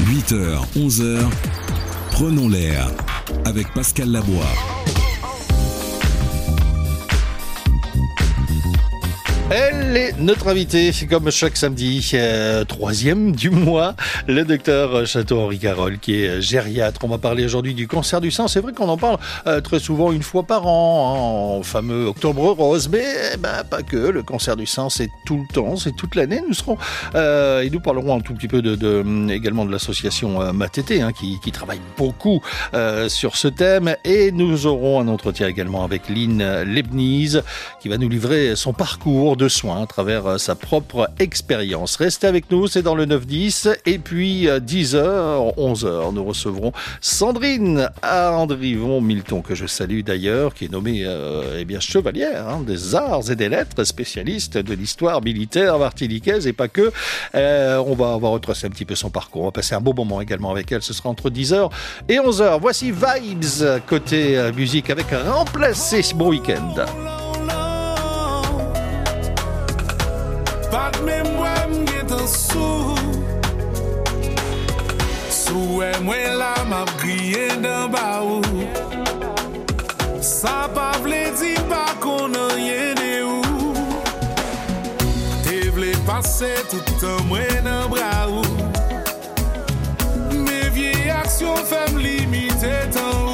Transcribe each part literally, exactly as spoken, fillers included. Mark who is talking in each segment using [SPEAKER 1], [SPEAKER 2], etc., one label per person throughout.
[SPEAKER 1] huit heures, onze heures, prenons l'air avec Pascal Labois.
[SPEAKER 2] Elle est notre invitée, comme chaque samedi, euh, troisième du mois, le docteur Château-Henri Carole, qui est gériatre. On va parler aujourd'hui du cancer du sein. C'est vrai qu'on en parle euh, très souvent une fois par an, hein, en fameux Octobre Rose, mais ben, pas que. Le cancer du sein, c'est tout le temps, c'est toute l'année. Nous serons euh, et nous parlerons un tout petit peu de, de également de l'association euh, Matété, hein, qui, qui travaille beaucoup euh, sur ce thème. Et nous aurons un entretien également avec Lynn Lebniz, qui va nous livrer son parcours de soins à travers sa propre expérience. Restez avec nous, c'est dans le neuf dix. Et puis, dix heures, onze heures, nous recevrons Sandrine Andrivon-Milton, que je salue d'ailleurs, qui est nommée euh, eh bien, chevalière hein, des arts et des lettres, spécialiste de l'histoire militaire martiniquaise et pas que. Euh, on va, on va retracer un petit peu son parcours. On va passer un beau moment également avec elle. Ce sera entre dix heures et onze heures. Voici Vibes, côté euh, musique, avec Remplacer. Bon week-end.
[SPEAKER 3] Pas de mémoire, m'gè tan sou. Sou e mwen la m'a griye dan ba ou. Sa pa vle di pa konan yene ou. Te vle pase tout an mwen nan bra ou. Me vie aksyon fèm limite tan ou.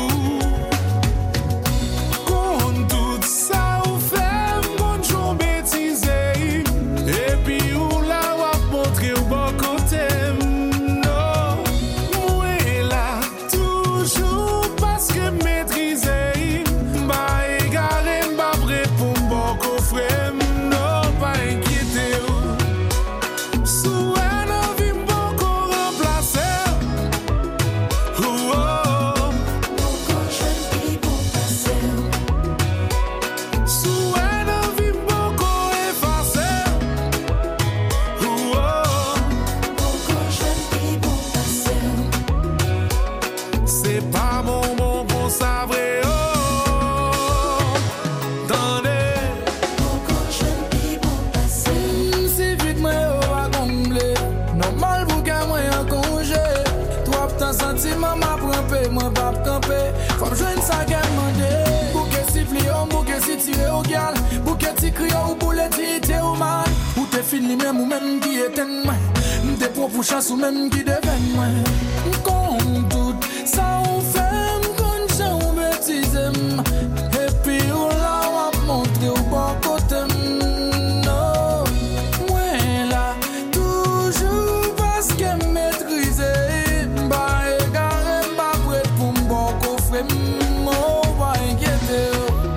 [SPEAKER 4] Fini même ou même qui est en moi. Des propres chances ou même qui deviennent moi. Comme tout ça on fait, comme ça on bêtise. Et puis on l'a montré au bon côté. Non, moi là, toujours parce que maîtriser. Bah, égaré, bah, prêt pour me bon coffre. On va inquiéter.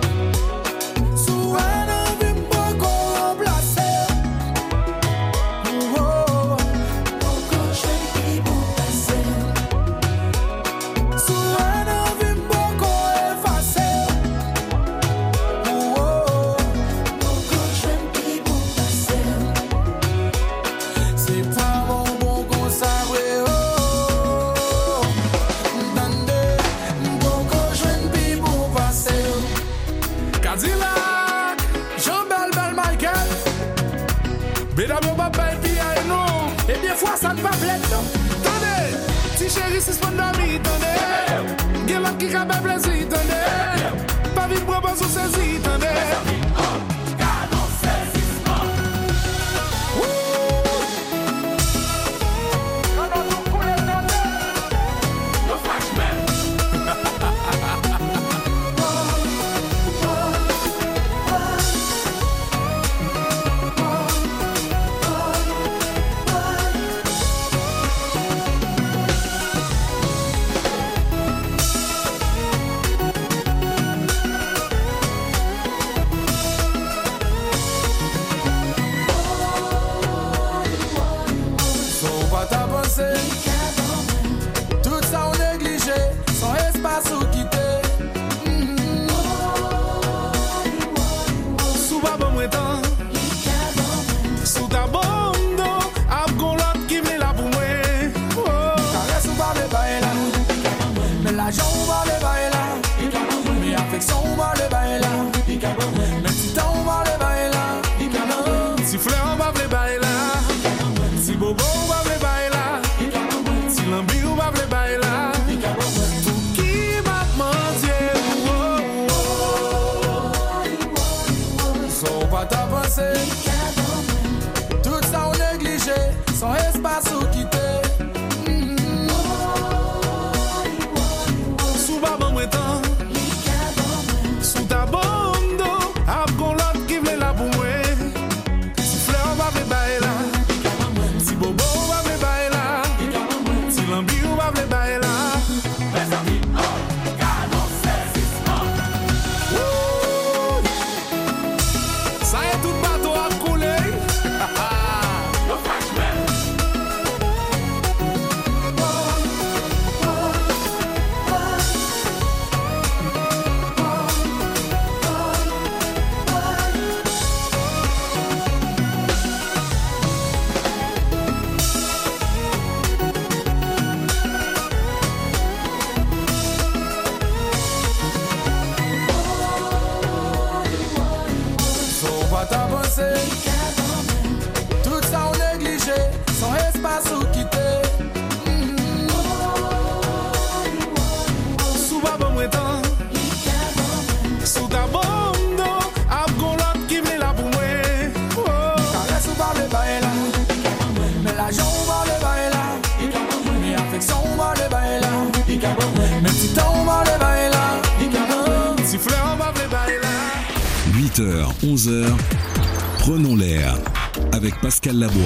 [SPEAKER 3] Ça ne va pas plaire, attendez, si chérie, si c'est pas d'amis, attendez, get l'homme qui capable de plaisir, attendez, pas vite pour pas sous saisir, attendez. Tout ça on négligé, sans espace ou quitter. Sous bas bon temps, sous ta bande, ab gon l'autre qui me la pour moi. Caresse ou pas le bail là, mais l'argent on va le bail là, mais affection on va le bail là, mais si temps on va le bail là, si fleur on va le bail là, si bobo on va le bail là.
[SPEAKER 4] espace ou quitter.
[SPEAKER 3] Sous baba moi temps, sous ta bombe d'eau, ap gon l'autre qui vle la pour moi. Si fleur va vle bailler là, si bobo va vle bailler là, si lambi ou va vle bailler là. Wouh! Ça y est, tout bateau a coulé.
[SPEAKER 4] Faut pas t'avancer. Tout ça on négligé, sans espace ou quitter.
[SPEAKER 3] Sous baba moi temps, sous ta bombe d'eau, ap gon l'autre qui vle la pour moi. Oh.
[SPEAKER 4] Caresse ou pas le bail là. Mais l'argent on va le bail là. Mais affection on va le bail là. Mais petit temps on va le bail là.
[SPEAKER 3] Si fleur va vle bailler là.
[SPEAKER 1] huit heures, onze heures, prenons l'air avec Pascal Labois.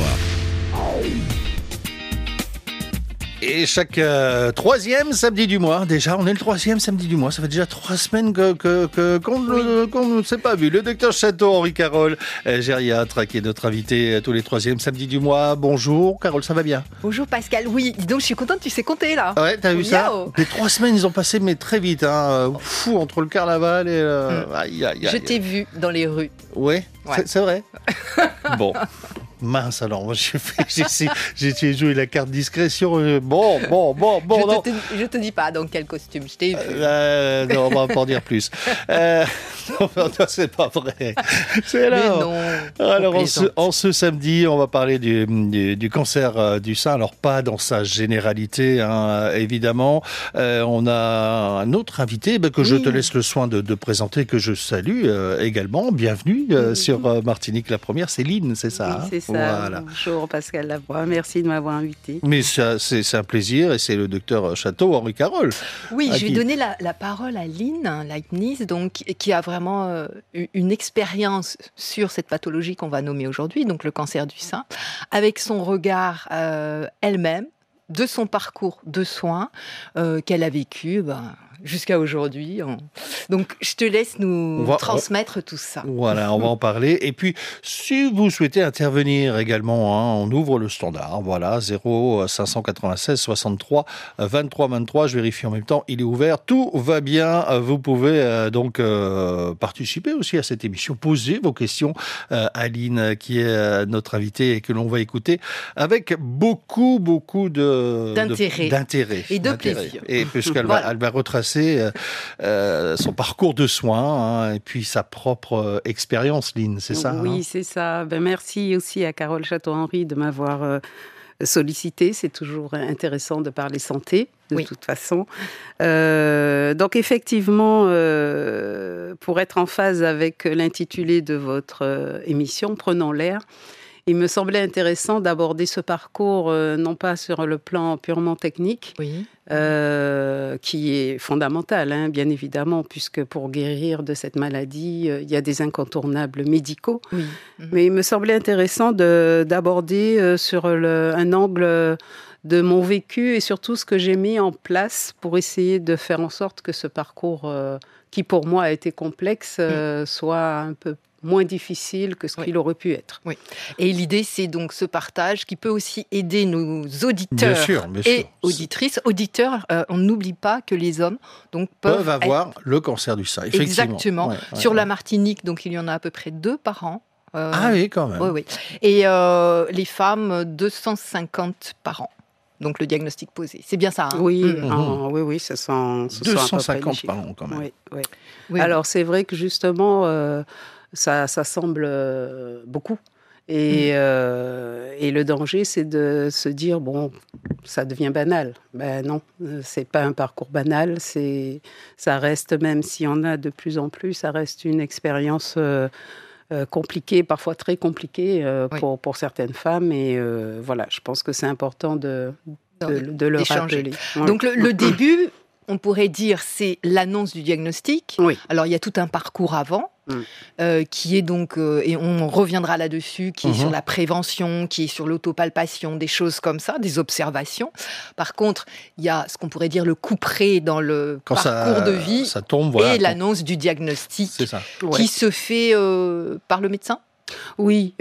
[SPEAKER 2] Et chaque euh, troisième samedi du mois, déjà, on est le troisième samedi du mois, ça fait déjà trois semaines que, que, que, qu'on ne qu'on ne s'est pas vu. Le docteur Château, Henri Carole, euh, gériatre, qui est notre invité euh, tous les troisièmes samedis du mois. Bonjour, Carole, ça va bien?
[SPEAKER 5] Bonjour Pascal, oui, dis donc je suis contente, tu sais compter là.
[SPEAKER 2] Ouais, t'as vu ça?
[SPEAKER 5] Miao.
[SPEAKER 2] Les trois semaines, ils ont passé, mais très vite, hein. Fou, entre le carnaval et... Euh,
[SPEAKER 5] Mm.
[SPEAKER 2] aïe, aïe, aïe.
[SPEAKER 5] Je t'ai vu dans les rues.
[SPEAKER 2] Ouais,
[SPEAKER 5] Ouais.
[SPEAKER 2] c'est, c'est vrai. Bon. Mince alors, moi j'ai fait, j'ai, essayé- j'ai essayé de jouer la carte discrétion. euh, Bon, bon, bon, bon.
[SPEAKER 5] je,
[SPEAKER 2] non.
[SPEAKER 5] te, je te dis pas dans quel costume, je t'ai vu.
[SPEAKER 2] Euh, non, on va pas en dire plus. Euh, non, non, c'est pas vrai. C'est là.
[SPEAKER 5] Mais non.
[SPEAKER 2] Alors,
[SPEAKER 5] on
[SPEAKER 2] en ce,
[SPEAKER 5] plaisante.
[SPEAKER 2] en ce samedi, on va parler du, du, du cancer euh, du sein. Alors, pas dans sa généralité, hein, évidemment. Euh, on a un autre invité ben, que je
[SPEAKER 5] Oui.
[SPEAKER 2] te laisse le soin de, de présenter, que je salue euh, également. Bienvenue euh,
[SPEAKER 6] Oui.
[SPEAKER 2] sur euh, Martinique la première. C'est Lynn, c'est ça?
[SPEAKER 6] Oui,
[SPEAKER 2] hein
[SPEAKER 6] c'est ça.
[SPEAKER 2] Voilà.
[SPEAKER 6] Bonjour Pascal Lavoie, merci de m'avoir invité.
[SPEAKER 2] Mais ça, c'est, c'est un plaisir et c'est le docteur Château, Henri Carole.
[SPEAKER 5] Oui,
[SPEAKER 2] à
[SPEAKER 5] je vais
[SPEAKER 2] qui-
[SPEAKER 5] donner la, la parole à Lynn Leibniz, donc, qui a vraiment euh, eu- une expérience sur cette pathologie qu'on va nommer aujourd'hui, donc le cancer du sein, avec son regard euh, elle-même, de son parcours de soins euh, qu'elle a vécu ben, jusqu'à aujourd'hui. On- Donc, je te laisse nous
[SPEAKER 2] On va-
[SPEAKER 5] transmettre tout ça.
[SPEAKER 2] Voilà, on va en parler. Et puis, si vous souhaitez intervenir également, hein, on ouvre le standard. Voilà, zéro cinq cent quatre-vingt-seize soixante-trois vingt-trois vingt-trois. Je vérifie en même temps, il est ouvert. Tout va bien. Vous pouvez euh, donc euh, participer aussi à cette émission, poser vos questions euh, à Aline, qui est euh, notre invitée et que l'on va écouter avec beaucoup, beaucoup de
[SPEAKER 5] D'intérêt.
[SPEAKER 2] de- d'intérêt
[SPEAKER 5] Et de
[SPEAKER 2] D'intérêt.
[SPEAKER 5] plaisir.
[SPEAKER 2] Et puisqu'elle
[SPEAKER 5] Voilà.
[SPEAKER 2] va, elle va retracer euh, euh, son parcours de soins, hein, et puis sa propre euh, expérience, Lynn, c'est ça?
[SPEAKER 6] Oui,
[SPEAKER 2] hein
[SPEAKER 6] c'est ça. Ben, merci aussi à Carole Château-Henri de m'avoir euh, sollicité. C'est toujours intéressant de parler santé, de
[SPEAKER 5] Oui.
[SPEAKER 6] toute façon. Euh, donc effectivement, euh, pour être en phase avec l'intitulé de votre euh, émission, Prenons l'air, il me semblait intéressant d'aborder ce parcours, euh, non pas sur le plan purement technique,
[SPEAKER 5] Oui.
[SPEAKER 6] euh, qui est fondamental, hein, bien évidemment, puisque pour guérir de cette maladie, euh, il y a des incontournables médicaux.
[SPEAKER 5] Oui.
[SPEAKER 6] Mais il me semblait intéressant de, d'aborder euh, sur le, un angle de mon vécu et surtout ce que j'ai mis en place pour essayer de faire en sorte que ce parcours, euh, qui pour moi a été complexe, euh, soit un peu moins difficile que ce
[SPEAKER 5] Oui.
[SPEAKER 6] qu'il aurait pu être.
[SPEAKER 5] Oui. Et l'idée, c'est donc ce partage qui peut aussi aider nos
[SPEAKER 2] Bien
[SPEAKER 5] auditeurs
[SPEAKER 2] sûr, bien
[SPEAKER 5] et
[SPEAKER 2] sûr.
[SPEAKER 5] auditrices. Auditeurs, euh, on n'oublie pas que les hommes donc, peuvent,
[SPEAKER 2] Peuvent avoir le cancer du sein,
[SPEAKER 5] être-
[SPEAKER 2] effectivement.
[SPEAKER 5] Exactement.
[SPEAKER 2] Ouais, ouais,
[SPEAKER 5] Sur
[SPEAKER 2] ouais.
[SPEAKER 5] la Martinique, donc il y en a à peu près deux par an. Euh,
[SPEAKER 2] Ah oui, quand même.
[SPEAKER 5] oui, oui. Et euh, les femmes, deux cent cinquante par an. Donc le diagnostic posé. C'est bien ça. Hein
[SPEAKER 6] Oui,
[SPEAKER 5] Mhm.
[SPEAKER 6] en- oui, oui, ce sont, ce sont à peu
[SPEAKER 2] deux
[SPEAKER 6] près
[SPEAKER 2] cent
[SPEAKER 6] les
[SPEAKER 2] cinquante
[SPEAKER 6] chiffres.
[SPEAKER 2] par an, quand même.
[SPEAKER 6] Oui, oui.
[SPEAKER 5] Oui,
[SPEAKER 6] Alors, c'est vrai que justement, euh, ça, ça semble euh, beaucoup. Et, euh, et le danger, c'est de se dire, bon, ça devient banal. Ben non, euh, c'est pas un parcours banal. C'est, ça reste, même s'il y en a de plus en plus, ça reste une expérience euh, euh, compliqué, parfois très compliqué euh,
[SPEAKER 5] Oui.
[SPEAKER 6] pour, pour certaines femmes. Et euh, voilà, je pense que c'est important de, de,
[SPEAKER 5] Donc,
[SPEAKER 6] de le
[SPEAKER 5] d'échanger.
[SPEAKER 6] rappeler. Ouais.
[SPEAKER 5] Donc le, le début, on pourrait dire, c'est l'annonce du diagnostic.
[SPEAKER 6] Oui.
[SPEAKER 5] Alors il y a tout un parcours avant,
[SPEAKER 6] Mm.
[SPEAKER 5] euh, qui est donc, euh, et on reviendra là-dessus, qui est
[SPEAKER 2] Mhm.
[SPEAKER 5] sur la prévention, qui est sur l'autopalpation, des choses comme ça, des observations. Par contre, il y a ce qu'on pourrait dire le couperet dans le
[SPEAKER 2] Quand
[SPEAKER 5] parcours
[SPEAKER 2] ça,
[SPEAKER 5] de vie
[SPEAKER 2] ça tombe, voilà.
[SPEAKER 5] et l'annonce du diagnostic
[SPEAKER 2] C'est ça.
[SPEAKER 6] Ouais.
[SPEAKER 5] qui se fait euh, par le médecin.
[SPEAKER 6] Oui,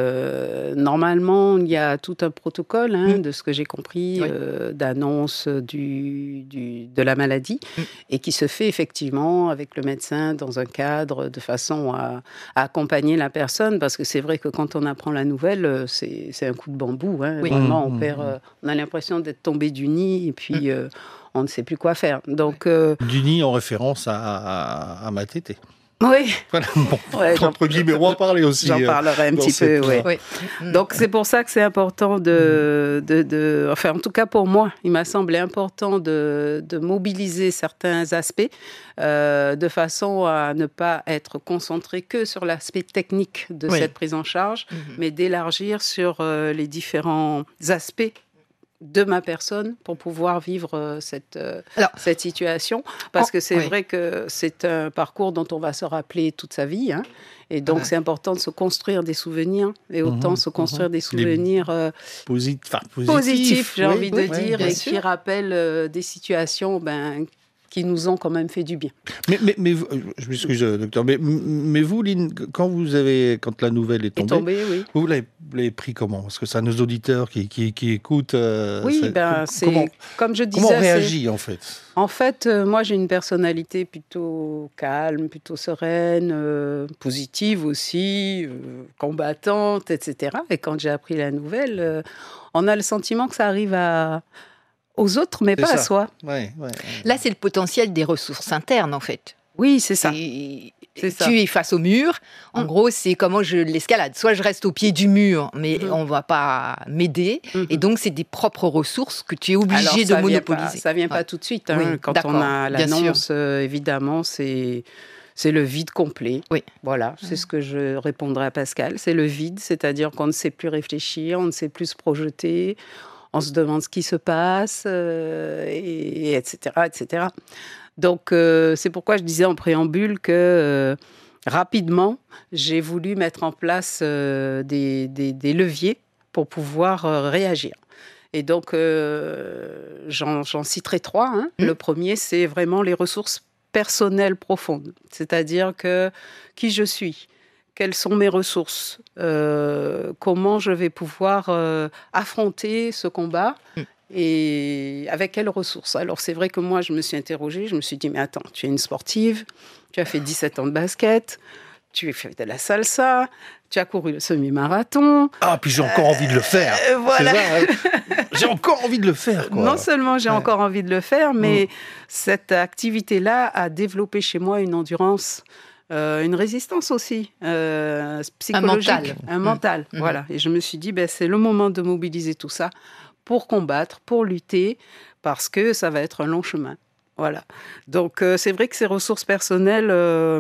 [SPEAKER 6] euh, normalement, il y a tout un protocole, hein,
[SPEAKER 5] Mm.
[SPEAKER 6] de ce que j'ai compris,
[SPEAKER 5] Oui.
[SPEAKER 6] euh, d'annonce du, du- de la maladie,
[SPEAKER 5] Mm.
[SPEAKER 6] et qui se fait effectivement avec le médecin dans un cadre de façon à, à accompagner la personne, parce que c'est vrai que quand on apprend la nouvelle, euh, c'est, c'est un coup de bambou. Hein,
[SPEAKER 5] Oui.
[SPEAKER 6] Vraiment,
[SPEAKER 2] Mm,
[SPEAKER 6] on,
[SPEAKER 2] mm,
[SPEAKER 6] perd,
[SPEAKER 2] mm.
[SPEAKER 6] euh, on a l'impression d'être tombé du nid, et puis
[SPEAKER 5] Mm.
[SPEAKER 6] euh, on ne sait plus quoi faire. Donc, euh,
[SPEAKER 2] Du nid en référence à, à, à ma tétée.
[SPEAKER 6] oui,
[SPEAKER 2] Voilà, bon,
[SPEAKER 6] Ouais, j'en-
[SPEAKER 2] entre guillemets, on va en parler aussi.
[SPEAKER 6] j'en
[SPEAKER 2] euh,
[SPEAKER 6] parlerai un
[SPEAKER 2] dans
[SPEAKER 6] petit peu,
[SPEAKER 2] cette-
[SPEAKER 6] oui.
[SPEAKER 5] Oui. Mm.
[SPEAKER 6] Donc c'est pour ça que c'est important de, de, de- enfin en tout cas pour moi, il m'a semblé important de, de mobiliser certains aspects euh, de façon à ne pas être concentré que sur l'aspect technique de
[SPEAKER 5] Oui.
[SPEAKER 6] cette prise en charge,
[SPEAKER 5] Mhm.
[SPEAKER 6] mais d'élargir sur euh, les différents aspects de ma personne pour pouvoir vivre euh, cette, euh,
[SPEAKER 5] Alors,
[SPEAKER 6] cette situation. Parce
[SPEAKER 5] en-
[SPEAKER 6] que c'est
[SPEAKER 5] oui.
[SPEAKER 6] vrai que c'est un parcours dont on va se rappeler toute sa vie. Hein. Et donc,
[SPEAKER 5] Ouais.
[SPEAKER 6] c'est important de se construire des souvenirs et autant
[SPEAKER 2] Mhm,
[SPEAKER 6] se construire
[SPEAKER 2] mhm.
[SPEAKER 6] des souvenirs euh,
[SPEAKER 2] Posit- enfin, positif,
[SPEAKER 6] positifs, j'ai
[SPEAKER 2] oui,
[SPEAKER 6] envie de
[SPEAKER 2] oui,
[SPEAKER 6] dire,
[SPEAKER 5] bien
[SPEAKER 6] et
[SPEAKER 5] sûr.
[SPEAKER 6] qui rappellent euh, des situations ben, qui nous ont quand même fait du bien.
[SPEAKER 2] Mais, mais, mais vous- je m'excuse, euh, docteur, mais, mais vous, Lynn, quand vous avez, quand la nouvelle est
[SPEAKER 6] Et
[SPEAKER 2] tombée,
[SPEAKER 6] tombé, oui.
[SPEAKER 2] vous l'avez, vous l'avez pris comment? Parce que c'est à nos auditeurs qui, qui, qui écoutent. euh,
[SPEAKER 6] Oui,
[SPEAKER 2] ça-
[SPEAKER 6] ben,
[SPEAKER 2] com-
[SPEAKER 6] c'est
[SPEAKER 2] comment,
[SPEAKER 6] comme je disais.
[SPEAKER 2] comment on
[SPEAKER 6] c'est-
[SPEAKER 2] réagit en fait?
[SPEAKER 6] En fait, euh, moi, j'ai une personnalité plutôt calme, plutôt sereine, euh, positive aussi, euh, combattante, et cetera. Et quand j'ai appris la nouvelle, euh, on a le sentiment que ça arrive à... aux autres, mais
[SPEAKER 2] C'est
[SPEAKER 6] pas à
[SPEAKER 2] ça.
[SPEAKER 6] soi.
[SPEAKER 2] Ouais, ouais.
[SPEAKER 5] Là, c'est le potentiel des ressources internes, en fait.
[SPEAKER 6] Oui, c'est ça.
[SPEAKER 5] C'est-
[SPEAKER 6] C'est ça.
[SPEAKER 5] Tu es face au mur. En
[SPEAKER 6] Mm.
[SPEAKER 5] gros, c'est comment je l'escalade. Soit je reste au pied du mur, mais
[SPEAKER 6] Mhm.
[SPEAKER 5] on va pas m'aider.
[SPEAKER 6] Mhm.
[SPEAKER 5] Et donc, c'est des propres ressources que tu es obligé
[SPEAKER 6] Alors,
[SPEAKER 5] de
[SPEAKER 6] ça vient
[SPEAKER 5] monopoliser.
[SPEAKER 6] pas- ça vient pas
[SPEAKER 5] Ouais.
[SPEAKER 6] tout de suite. hein.
[SPEAKER 5] Oui,
[SPEAKER 6] Quand
[SPEAKER 5] d'accord,
[SPEAKER 6] on a
[SPEAKER 5] bien
[SPEAKER 6] l'annonce, euh, évidemment, c'est c'est le vide complet.
[SPEAKER 5] Oui.
[SPEAKER 6] Voilà, c'est ce que je répondrai à Pascal. C'est le vide, c'est-à-dire qu'on ne sait plus réfléchir, on ne sait plus se projeter, on se demande ce qui se passe, euh, et, etc., et cetera. Donc, euh, c'est pourquoi je disais en préambule que euh, rapidement, j'ai voulu mettre en place euh, des, des- des leviers pour pouvoir euh, réagir. Et donc, euh, j'en, j'en citerai trois. hein.
[SPEAKER 5] Mmh.
[SPEAKER 6] Le premier, c'est vraiment les ressources personnelles profondes. C'est-à-dire que qui je suis, quelles sont mes ressources, euh, comment je vais pouvoir euh, affronter ce combat.
[SPEAKER 5] Mmh.
[SPEAKER 6] Et avec quelles ressources? Alors, c'est vrai que moi, je me suis interrogée, je me suis dit, mais attends, tu es une sportive, tu as fait dix-sept ans de basket, tu as fait de la salsa, tu as couru le semi-marathon.
[SPEAKER 2] Ah, puis j'ai encore envie de le faire.
[SPEAKER 6] Euh, voilà.
[SPEAKER 2] C'est ça, hein. J'ai encore envie de le faire, quoi.
[SPEAKER 6] Non seulement j'ai
[SPEAKER 2] Ouais.
[SPEAKER 6] encore envie de le faire, mais cette activité-là a développé chez moi une endurance, euh, une résistance aussi, euh, psychologique.
[SPEAKER 5] mental.
[SPEAKER 6] Un
[SPEAKER 5] Mmh.
[SPEAKER 6] mental,
[SPEAKER 5] Mmh.
[SPEAKER 6] voilà. Et je me suis dit, ben, c'est le moment de mobiliser tout ça pour combattre, pour lutter, parce que ça va être un long chemin. Voilà. Donc, euh, c'est vrai que ces ressources personnelles euh,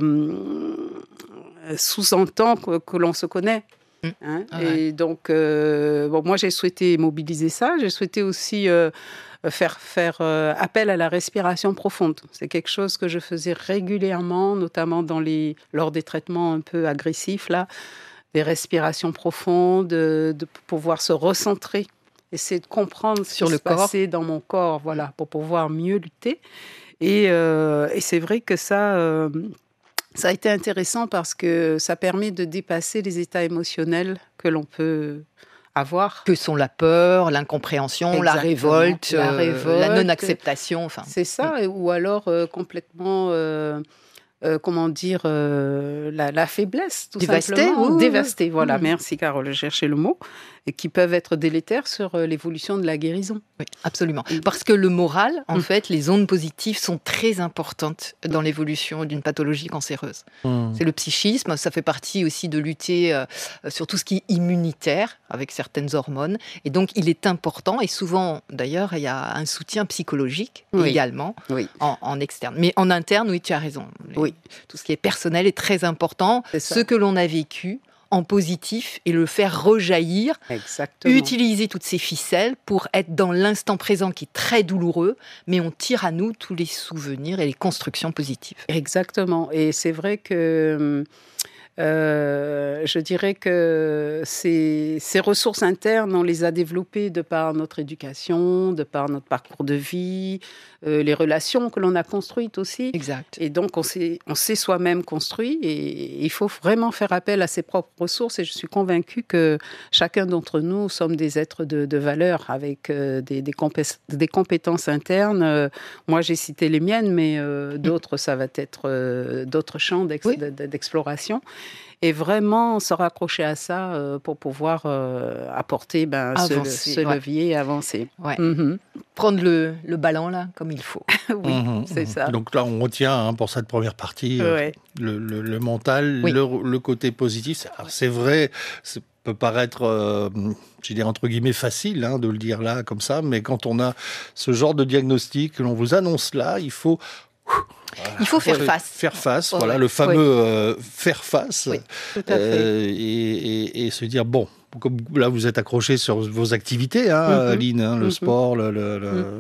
[SPEAKER 6] sous-entend que, que l'on se connaît.
[SPEAKER 5] Mmh.
[SPEAKER 6] Hein.
[SPEAKER 5] Ah ouais.
[SPEAKER 6] Et donc, euh, bon, moi, j'ai souhaité mobiliser ça. J'ai souhaité aussi euh, faire, faire euh, appel à la respiration profonde. C'est quelque chose que je faisais régulièrement, notamment dans les, lors des traitements un peu agressifs, là, des respirations profondes, de, de pouvoir se recentrer, essayer de comprendre ce
[SPEAKER 5] Sur
[SPEAKER 6] qui
[SPEAKER 5] le
[SPEAKER 6] se
[SPEAKER 5] corps.
[SPEAKER 6] passait dans mon corps, voilà, pour pouvoir mieux lutter. Et, euh, et c'est vrai que ça... euh, Ça a été intéressant parce que ça permet de dépasser les états émotionnels que l'on peut avoir.
[SPEAKER 5] Que sont la peur, l'incompréhension, la
[SPEAKER 6] Exactement.
[SPEAKER 5] révolte,
[SPEAKER 6] La
[SPEAKER 5] euh,
[SPEAKER 6] révolte.
[SPEAKER 5] la non-acceptation. Enfin,
[SPEAKER 6] C'est ça, et- ou alors euh, complètement, euh, euh, comment dire, euh, la, la faiblesse, tout
[SPEAKER 5] Dévastée,
[SPEAKER 6] simplement.
[SPEAKER 5] oui, oui, oui.
[SPEAKER 6] Dévastée, voilà.
[SPEAKER 5] Mhm.
[SPEAKER 6] Merci Carole, je cherchais le mot. et qui peuvent être délétères sur euh, l'évolution de la guérison.
[SPEAKER 5] Oui, absolument. Parce que le moral, en mmh. fait, les ondes positives sont très importantes dans l'évolution d'une pathologie cancéreuse. Mmh. C'est le psychisme, ça fait partie aussi de lutter euh, sur tout ce qui est immunitaire, avec certaines hormones. Et donc, il est important, et souvent, d'ailleurs, il y a un soutien psychologique oui. également, oui. En, en externe. Mais en interne, oui, tu as raison. Les, oui. Tout ce qui est personnel est très important. Ce que l'on a vécu en positif et le faire rejaillir.
[SPEAKER 6] Exactement.
[SPEAKER 5] Utiliser toutes ces ficelles pour être dans l'instant présent qui est très douloureux, mais on tire à nous tous les souvenirs et les constructions positives.
[SPEAKER 6] Exactement. Et c'est vrai que... Euh, je dirais que ces, ces ressources internes, on les a développées de par notre éducation, de par notre parcours de vie, euh, les relations que l'on a construites aussi.
[SPEAKER 5] Exact.
[SPEAKER 6] Et donc, on s'est, on s'est soi-même construit et il faut vraiment faire appel à ses propres ressources. Et je suis convaincue que chacun d'entre nous sommes des êtres de, de valeur avec euh, des, des, compé- des compétences internes. Euh, moi, j'ai cité les miennes, mais euh, d'autres, ça va être euh, d'autres champs d'ex- oui. d'exploration. Et vraiment se raccrocher à ça euh, pour pouvoir euh, apporter ben, avancer, ce, ce ouais. levier et avancer.
[SPEAKER 5] Ouais. Mm-hmm. Prendre le, le ballon là, comme il faut.
[SPEAKER 6] Oui, mmh, c'est ça.
[SPEAKER 2] Donc là, on retient hein, pour cette première partie euh, ouais. le, le, le mental, oui. le, le côté positif. C'est, alors, c'est vrai, ça peut paraître, euh, je dirais entre guillemets, facile hein, de le dire là, comme ça, mais quand on a ce genre de diagnostic que l'on vous annonce là, il faut...
[SPEAKER 5] Voilà. Il faut faire face.
[SPEAKER 2] Faire face,
[SPEAKER 5] oh,
[SPEAKER 2] voilà,
[SPEAKER 5] ouais.
[SPEAKER 2] le fameux oui. euh, faire face.
[SPEAKER 5] Oui,
[SPEAKER 6] tout à fait.
[SPEAKER 2] Euh, et, et, et se dire, bon, comme là vous êtes accroché sur vos activités, hein, mm-hmm. Aline, hein, le mm-hmm. sport, le, le, le, mm-hmm.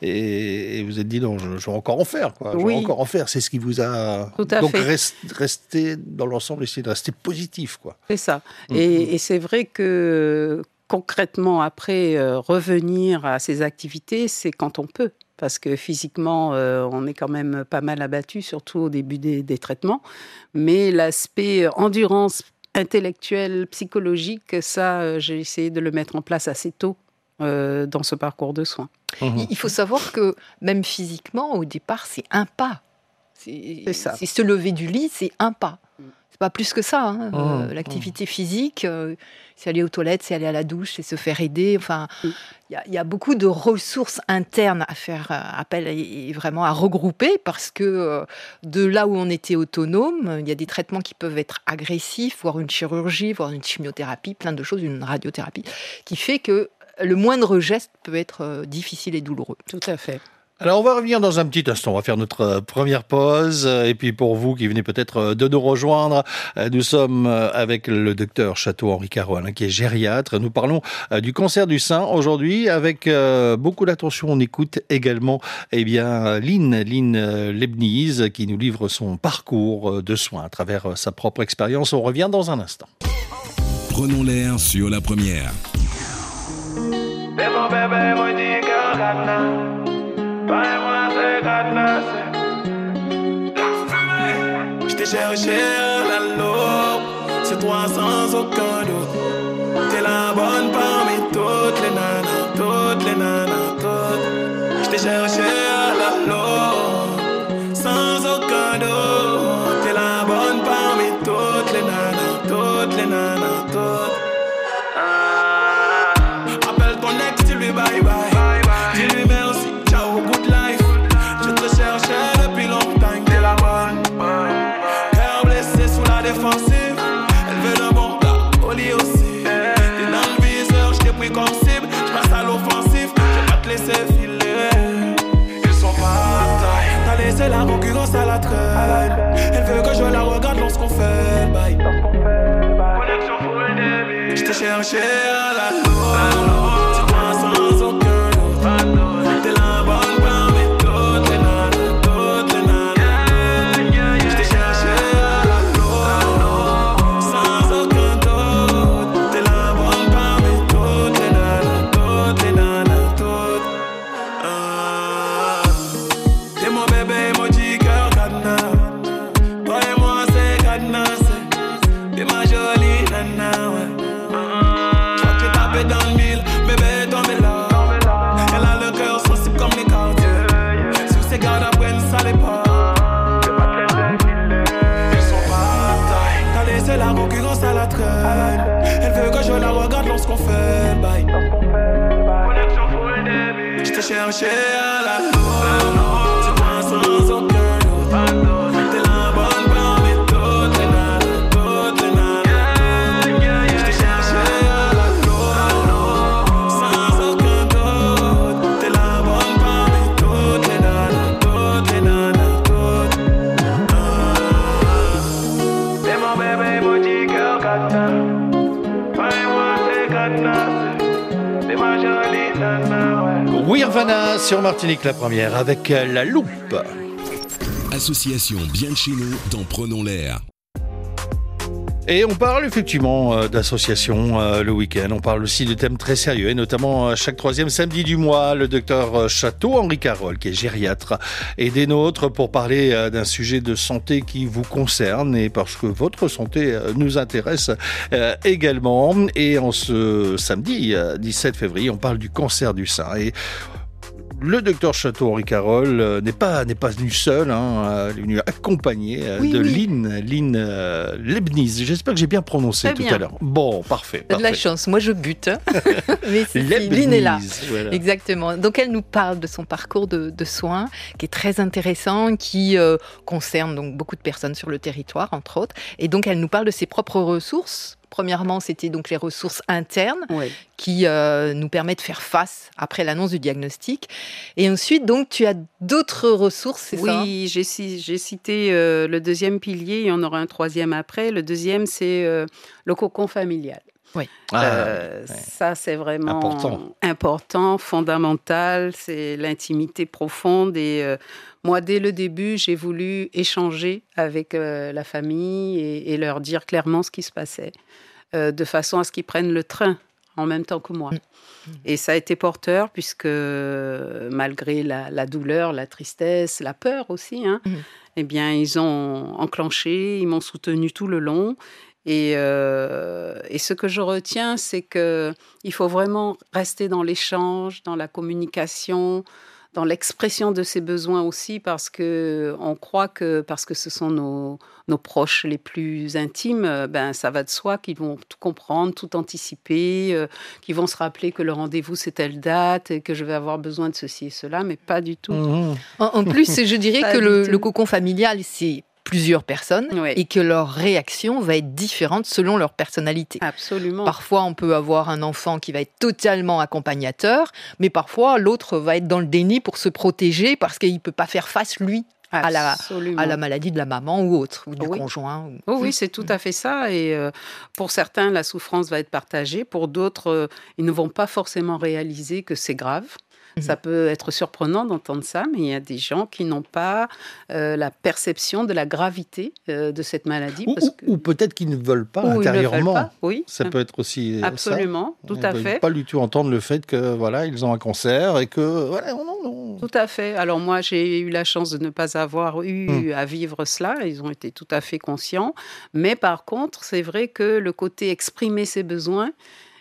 [SPEAKER 2] et, et vous êtes dit, non, je, je vais encore en faire, quoi. Je
[SPEAKER 6] oui.
[SPEAKER 2] vais encore en faire. C'est ce qui vous a...
[SPEAKER 6] Tout à
[SPEAKER 2] Donc,
[SPEAKER 6] fait.
[SPEAKER 2] rest, rester dans l'ensemble, essayer de rester positif, quoi.
[SPEAKER 6] C'est ça. Mm-hmm. Et, et c'est vrai que concrètement, après, euh, revenir à ces activités, c'est quand on peut. Parce que physiquement, euh, on est quand même pas mal abattu, surtout au début des, des traitements. Mais l'aspect endurance intellectuelle, psychologique, ça, euh, j'ai essayé de le mettre en place assez tôt euh, dans ce parcours de soins.
[SPEAKER 5] Mmh. Il faut savoir que même physiquement, au départ, c'est un pas. C'est,
[SPEAKER 6] c'est ça.
[SPEAKER 5] C'est se lever du lit, c'est un pas. C'est pas plus que ça. Hein.
[SPEAKER 2] Mmh.
[SPEAKER 5] Euh, l'activité physique, euh, c'est aller aux toilettes, c'est aller à la douche, c'est se faire aider. Enfin, il mmh. y, y a beaucoup de ressources internes à faire euh, appel et, et vraiment à regrouper parce que euh, de là où on était autonome, il y a des traitements qui peuvent être agressifs, voire une chirurgie, voire une chimiothérapie, plein de choses, une radiothérapie, qui fait que le moindre geste peut être euh, difficile et douloureux.
[SPEAKER 6] Tout à fait.
[SPEAKER 2] Alors, on va revenir dans un petit instant. On va faire notre première pause. Et puis, pour vous qui venez peut-être de nous rejoindre, nous sommes avec le docteur Château-Henri Carole, qui est gériatre. Nous parlons du cancer du sein aujourd'hui avec beaucoup d'attention. On écoute également, eh bien, Lynn, Lynn Lebniz, qui nous livre son parcours de soins à travers sa propre expérience. On revient dans un instant.
[SPEAKER 1] Prenons l'air sur la première.
[SPEAKER 3] J't'ai cherché à la loupe, c'est toi sans aucun doute. T'es la bonne parmi toutes les nanas, toutes les nanas, toutes. J't'ai cherché à la loupe, sans aucun doute. T'es la bonne parmi toutes les nanas, toutes les nanas, toutes. Ah. Appelle ton ex, dis-lui bye bye. Dis-lui merci, ciao, good life. Je te cherchais depuis longtemps, t'es la bonne. Cœur blessé sous la défensive. Elle veut d'un bon plat, au lit aussi. T'es dans le viseur, j't'ai pris comme cible. J'passe à l'offensif, je vais pas te laisser filer. Ils sont pas à taille. T'as laissé la concurrence à la traîne. Elle veut que je la regarde lorsqu'on fait le bail. Connexion full débit. J't'ai cherché à la loupe. Dans le mille, t'ai cherché à la lune. Tu vois sans aucun doute. T'es la bonne parmi toutes les nanas, toutes les nanas. Je t'ai cherché à la lune, sans aucun doute. T'es la bonne parmi toutes les nanas, toutes les nanas, toutes. T'es mon bébé, mon petit cœur catin. Fais-moi tes cadenas. T'es ma jolie nana, ouais.
[SPEAKER 2] Wirvana sur Martinique la première avec la loupe.
[SPEAKER 1] Association Bien de chez nous dans Prenons l'air.
[SPEAKER 2] Et on parle effectivement euh, d'associations euh, le week-end. On parle aussi de thèmes très sérieux et notamment euh, chaque troisième samedi du mois, le docteur euh, Château Henri Carole, qui est gériatre, et des nôtres pour parler euh, d'un sujet de santé qui vous concerne et parce que votre santé euh, nous intéresse euh, également. Et en ce samedi euh, dix-sept février, on parle du cancer du sein. Et le docteur Château Henri Carole euh, n'est pas n'est pas venu seul, hein, euh, il est venu accompagné euh,
[SPEAKER 6] Oui,
[SPEAKER 2] de
[SPEAKER 6] oui.
[SPEAKER 2] Lynn Lynn euh, Leibniz. J'espère que j'ai bien prononcé
[SPEAKER 6] Très
[SPEAKER 2] tout
[SPEAKER 6] bien.
[SPEAKER 2] à l'heure. Bon, parfait.
[SPEAKER 5] T'as de la
[SPEAKER 2] parfait.
[SPEAKER 5] chance, moi je bute. Mais si, si,
[SPEAKER 2] Leibniz,
[SPEAKER 5] Lynn est là.
[SPEAKER 2] voilà.
[SPEAKER 5] Exactement. Donc elle nous parle de son parcours de, de soins qui est très intéressant, qui euh, concerne donc beaucoup de personnes sur le territoire, entre autres. Et donc elle nous parle de ses propres ressources. Premièrement, c'était donc les ressources internes
[SPEAKER 6] Oui.
[SPEAKER 5] qui euh, nous permettent de faire face après l'annonce du diagnostic. Et ensuite, donc, tu as d'autres ressources, c'est ça ?
[SPEAKER 6] Oui, j'ai, ci- j'ai cité euh, le deuxième pilier, il y en aura un troisième après. Le deuxième, c'est euh, le cocon familial.
[SPEAKER 5] Oui.
[SPEAKER 2] Ah,
[SPEAKER 6] Euh,
[SPEAKER 2] ouais.
[SPEAKER 6] Ça, c'est vraiment
[SPEAKER 2] Important.
[SPEAKER 6] important, fondamental. C'est l'intimité profonde. Et euh, moi, dès le début, j'ai voulu échanger avec euh, la famille et, et leur dire clairement ce qui se passait, euh, de façon à ce qu'ils prennent le train en même temps que moi. Et ça a été porteur, puisque euh, malgré la, la douleur, la tristesse, la peur aussi, hein,
[SPEAKER 5] Mhm.
[SPEAKER 6] eh bien, ils ont enclenché, ils m'ont soutenu tout le long. Et, euh, et ce que je retiens, c'est qu'il faut vraiment rester dans l'échange, dans la communication, dans l'expression de ses besoins aussi, parce qu'on croit que parce que ce sont nos, nos proches les plus intimes, euh, ben, ça va de soi qu'ils vont tout comprendre, tout anticiper, euh, qu'ils vont se rappeler que le rendez-vous c'est telle date et que je vais avoir besoin de ceci et cela, mais pas du tout.
[SPEAKER 2] Mhm.
[SPEAKER 5] En, en plus, je dirais
[SPEAKER 6] Pas
[SPEAKER 5] que
[SPEAKER 6] du
[SPEAKER 5] le,
[SPEAKER 6] tout.
[SPEAKER 5] le cocon familial, c'est plusieurs personnes
[SPEAKER 6] Oui.
[SPEAKER 5] et que leur réaction va être différente selon leur personnalité.
[SPEAKER 6] Absolument.
[SPEAKER 5] Parfois, on peut avoir un enfant qui va être totalement accompagnateur, mais parfois, l'autre va être dans le déni pour se protéger parce qu'il ne peut pas faire face, lui, à la,
[SPEAKER 6] Absolument.
[SPEAKER 5] à la maladie de la maman ou autre, ou du
[SPEAKER 6] Oui.
[SPEAKER 5] conjoint. ou-
[SPEAKER 6] Oh oui, c'est tout à fait ça. Et euh, pour certains, la souffrance va être partagée. Pour d'autres, euh, ils ne vont pas forcément réaliser que c'est grave.
[SPEAKER 5] Mhm.
[SPEAKER 6] Ça peut être surprenant d'entendre ça, mais il y a des gens qui n'ont pas euh, la perception de la gravité euh, de cette maladie.
[SPEAKER 2] Ou,
[SPEAKER 6] parce
[SPEAKER 2] ou-
[SPEAKER 6] que,
[SPEAKER 2] ou peut-être qu'ils ne veulent pas
[SPEAKER 6] ou ils ne veulent
[SPEAKER 2] intérieurement.
[SPEAKER 6] pas. Oui,
[SPEAKER 2] Ça peut être aussi euh,
[SPEAKER 6] absolument,
[SPEAKER 2] ça.
[SPEAKER 6] tout
[SPEAKER 2] Ils
[SPEAKER 6] à
[SPEAKER 2] veulent
[SPEAKER 6] fait.
[SPEAKER 2] Pas du tout entendre le fait que voilà, ils ont un cancer et que voilà, non, non.
[SPEAKER 6] Tout à fait. Alors moi, j'ai eu la chance de ne pas avoir eu
[SPEAKER 2] Mm.
[SPEAKER 6] à vivre cela. Ils ont été tout à fait conscients. Mais par contre, c'est vrai que le côté exprimer ses besoins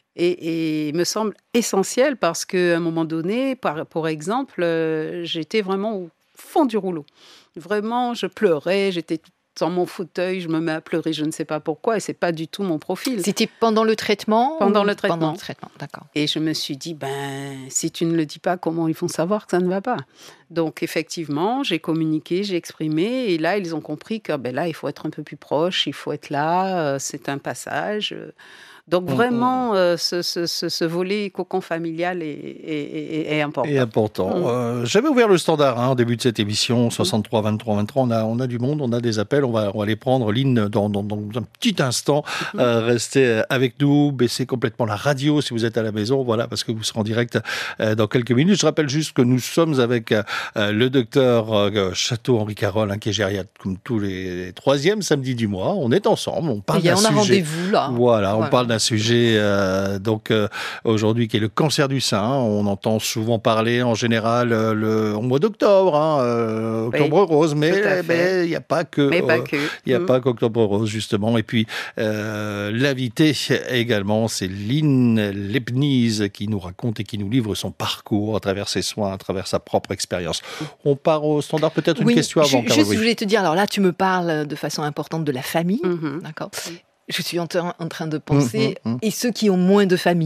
[SPEAKER 6] et, et me semble essentiel parce qu'à un moment donné, par, pour exemple, euh, j'étais vraiment au fond du rouleau. Vraiment, je pleurais, j'étais dans mon fauteuil, je me mets à pleurer, je ne sais pas pourquoi, et c'est pas du tout mon profil.
[SPEAKER 5] C'était pendant le traitement
[SPEAKER 6] Pendant
[SPEAKER 5] ou-
[SPEAKER 6] le traitement.
[SPEAKER 5] Pendant le traitement, d'accord.
[SPEAKER 6] Et je me suis dit, ben, si tu ne le dis pas, comment ils vont savoir que ça ne va pas? Donc, effectivement, j'ai communiqué, j'ai exprimé, et là, ils ont compris que ben là, il faut être un peu plus proche, il faut être là, euh, c'est un passage. euh. Donc,
[SPEAKER 2] Mm,
[SPEAKER 6] vraiment, euh, ce, ce, ce, ce volet cocon familial est, est, est, est important.
[SPEAKER 2] Et important.
[SPEAKER 6] Mm.
[SPEAKER 2] Euh, J'avais ouvert le standard hein, au début de cette émission, soixante-trois vingt-trois vingt-trois. On a, on a du monde, on a des appels. On va, on va les prendre, Lynn, dans, dans, dans un petit instant. Euh, restez avec nous, baissez complètement la radio si vous êtes à la maison, voilà, parce que vous serez en direct euh, dans quelques minutes. Je rappelle juste que nous sommes avec euh, le docteur euh, Château Henri Carole, hein, qui est gériatre comme tous les troisièmes samedis du mois. On est ensemble, on parle
[SPEAKER 5] Il y a-
[SPEAKER 2] d'un
[SPEAKER 5] on a
[SPEAKER 2] sujet.
[SPEAKER 5] rendez-vous là.
[SPEAKER 2] Voilà, on
[SPEAKER 5] Voilà.
[SPEAKER 2] parle d'un sujet euh, donc euh, aujourd'hui qui est le cancer du sein. On entend souvent parler en général euh, le au mois d'octobre, hein, euh, octobre rose, mais
[SPEAKER 6] tout à fait.
[SPEAKER 2] mais il n'y a pas que
[SPEAKER 6] Mais pas
[SPEAKER 2] euh,
[SPEAKER 6] que.
[SPEAKER 2] il n'y a
[SPEAKER 6] Mm.
[SPEAKER 2] pas qu'octobre rose justement. Et puis euh, l'invité également, c'est Lynn Leibniz qui nous raconte et qui nous livre son parcours à travers ses soins, à travers sa propre expérience. On part au standard, peut-être
[SPEAKER 5] Oui,
[SPEAKER 2] une question avant.
[SPEAKER 5] ju-
[SPEAKER 2] Carole,
[SPEAKER 5] juste,
[SPEAKER 2] oui.
[SPEAKER 5] je voulais te dire, alors là, tu me parles de façon importante de la famille,
[SPEAKER 6] Mhm.
[SPEAKER 5] d'accord ? Je suis en, tra- en train de penser,
[SPEAKER 2] Mhm, mhm.
[SPEAKER 5] et ceux qui ont moins de famille,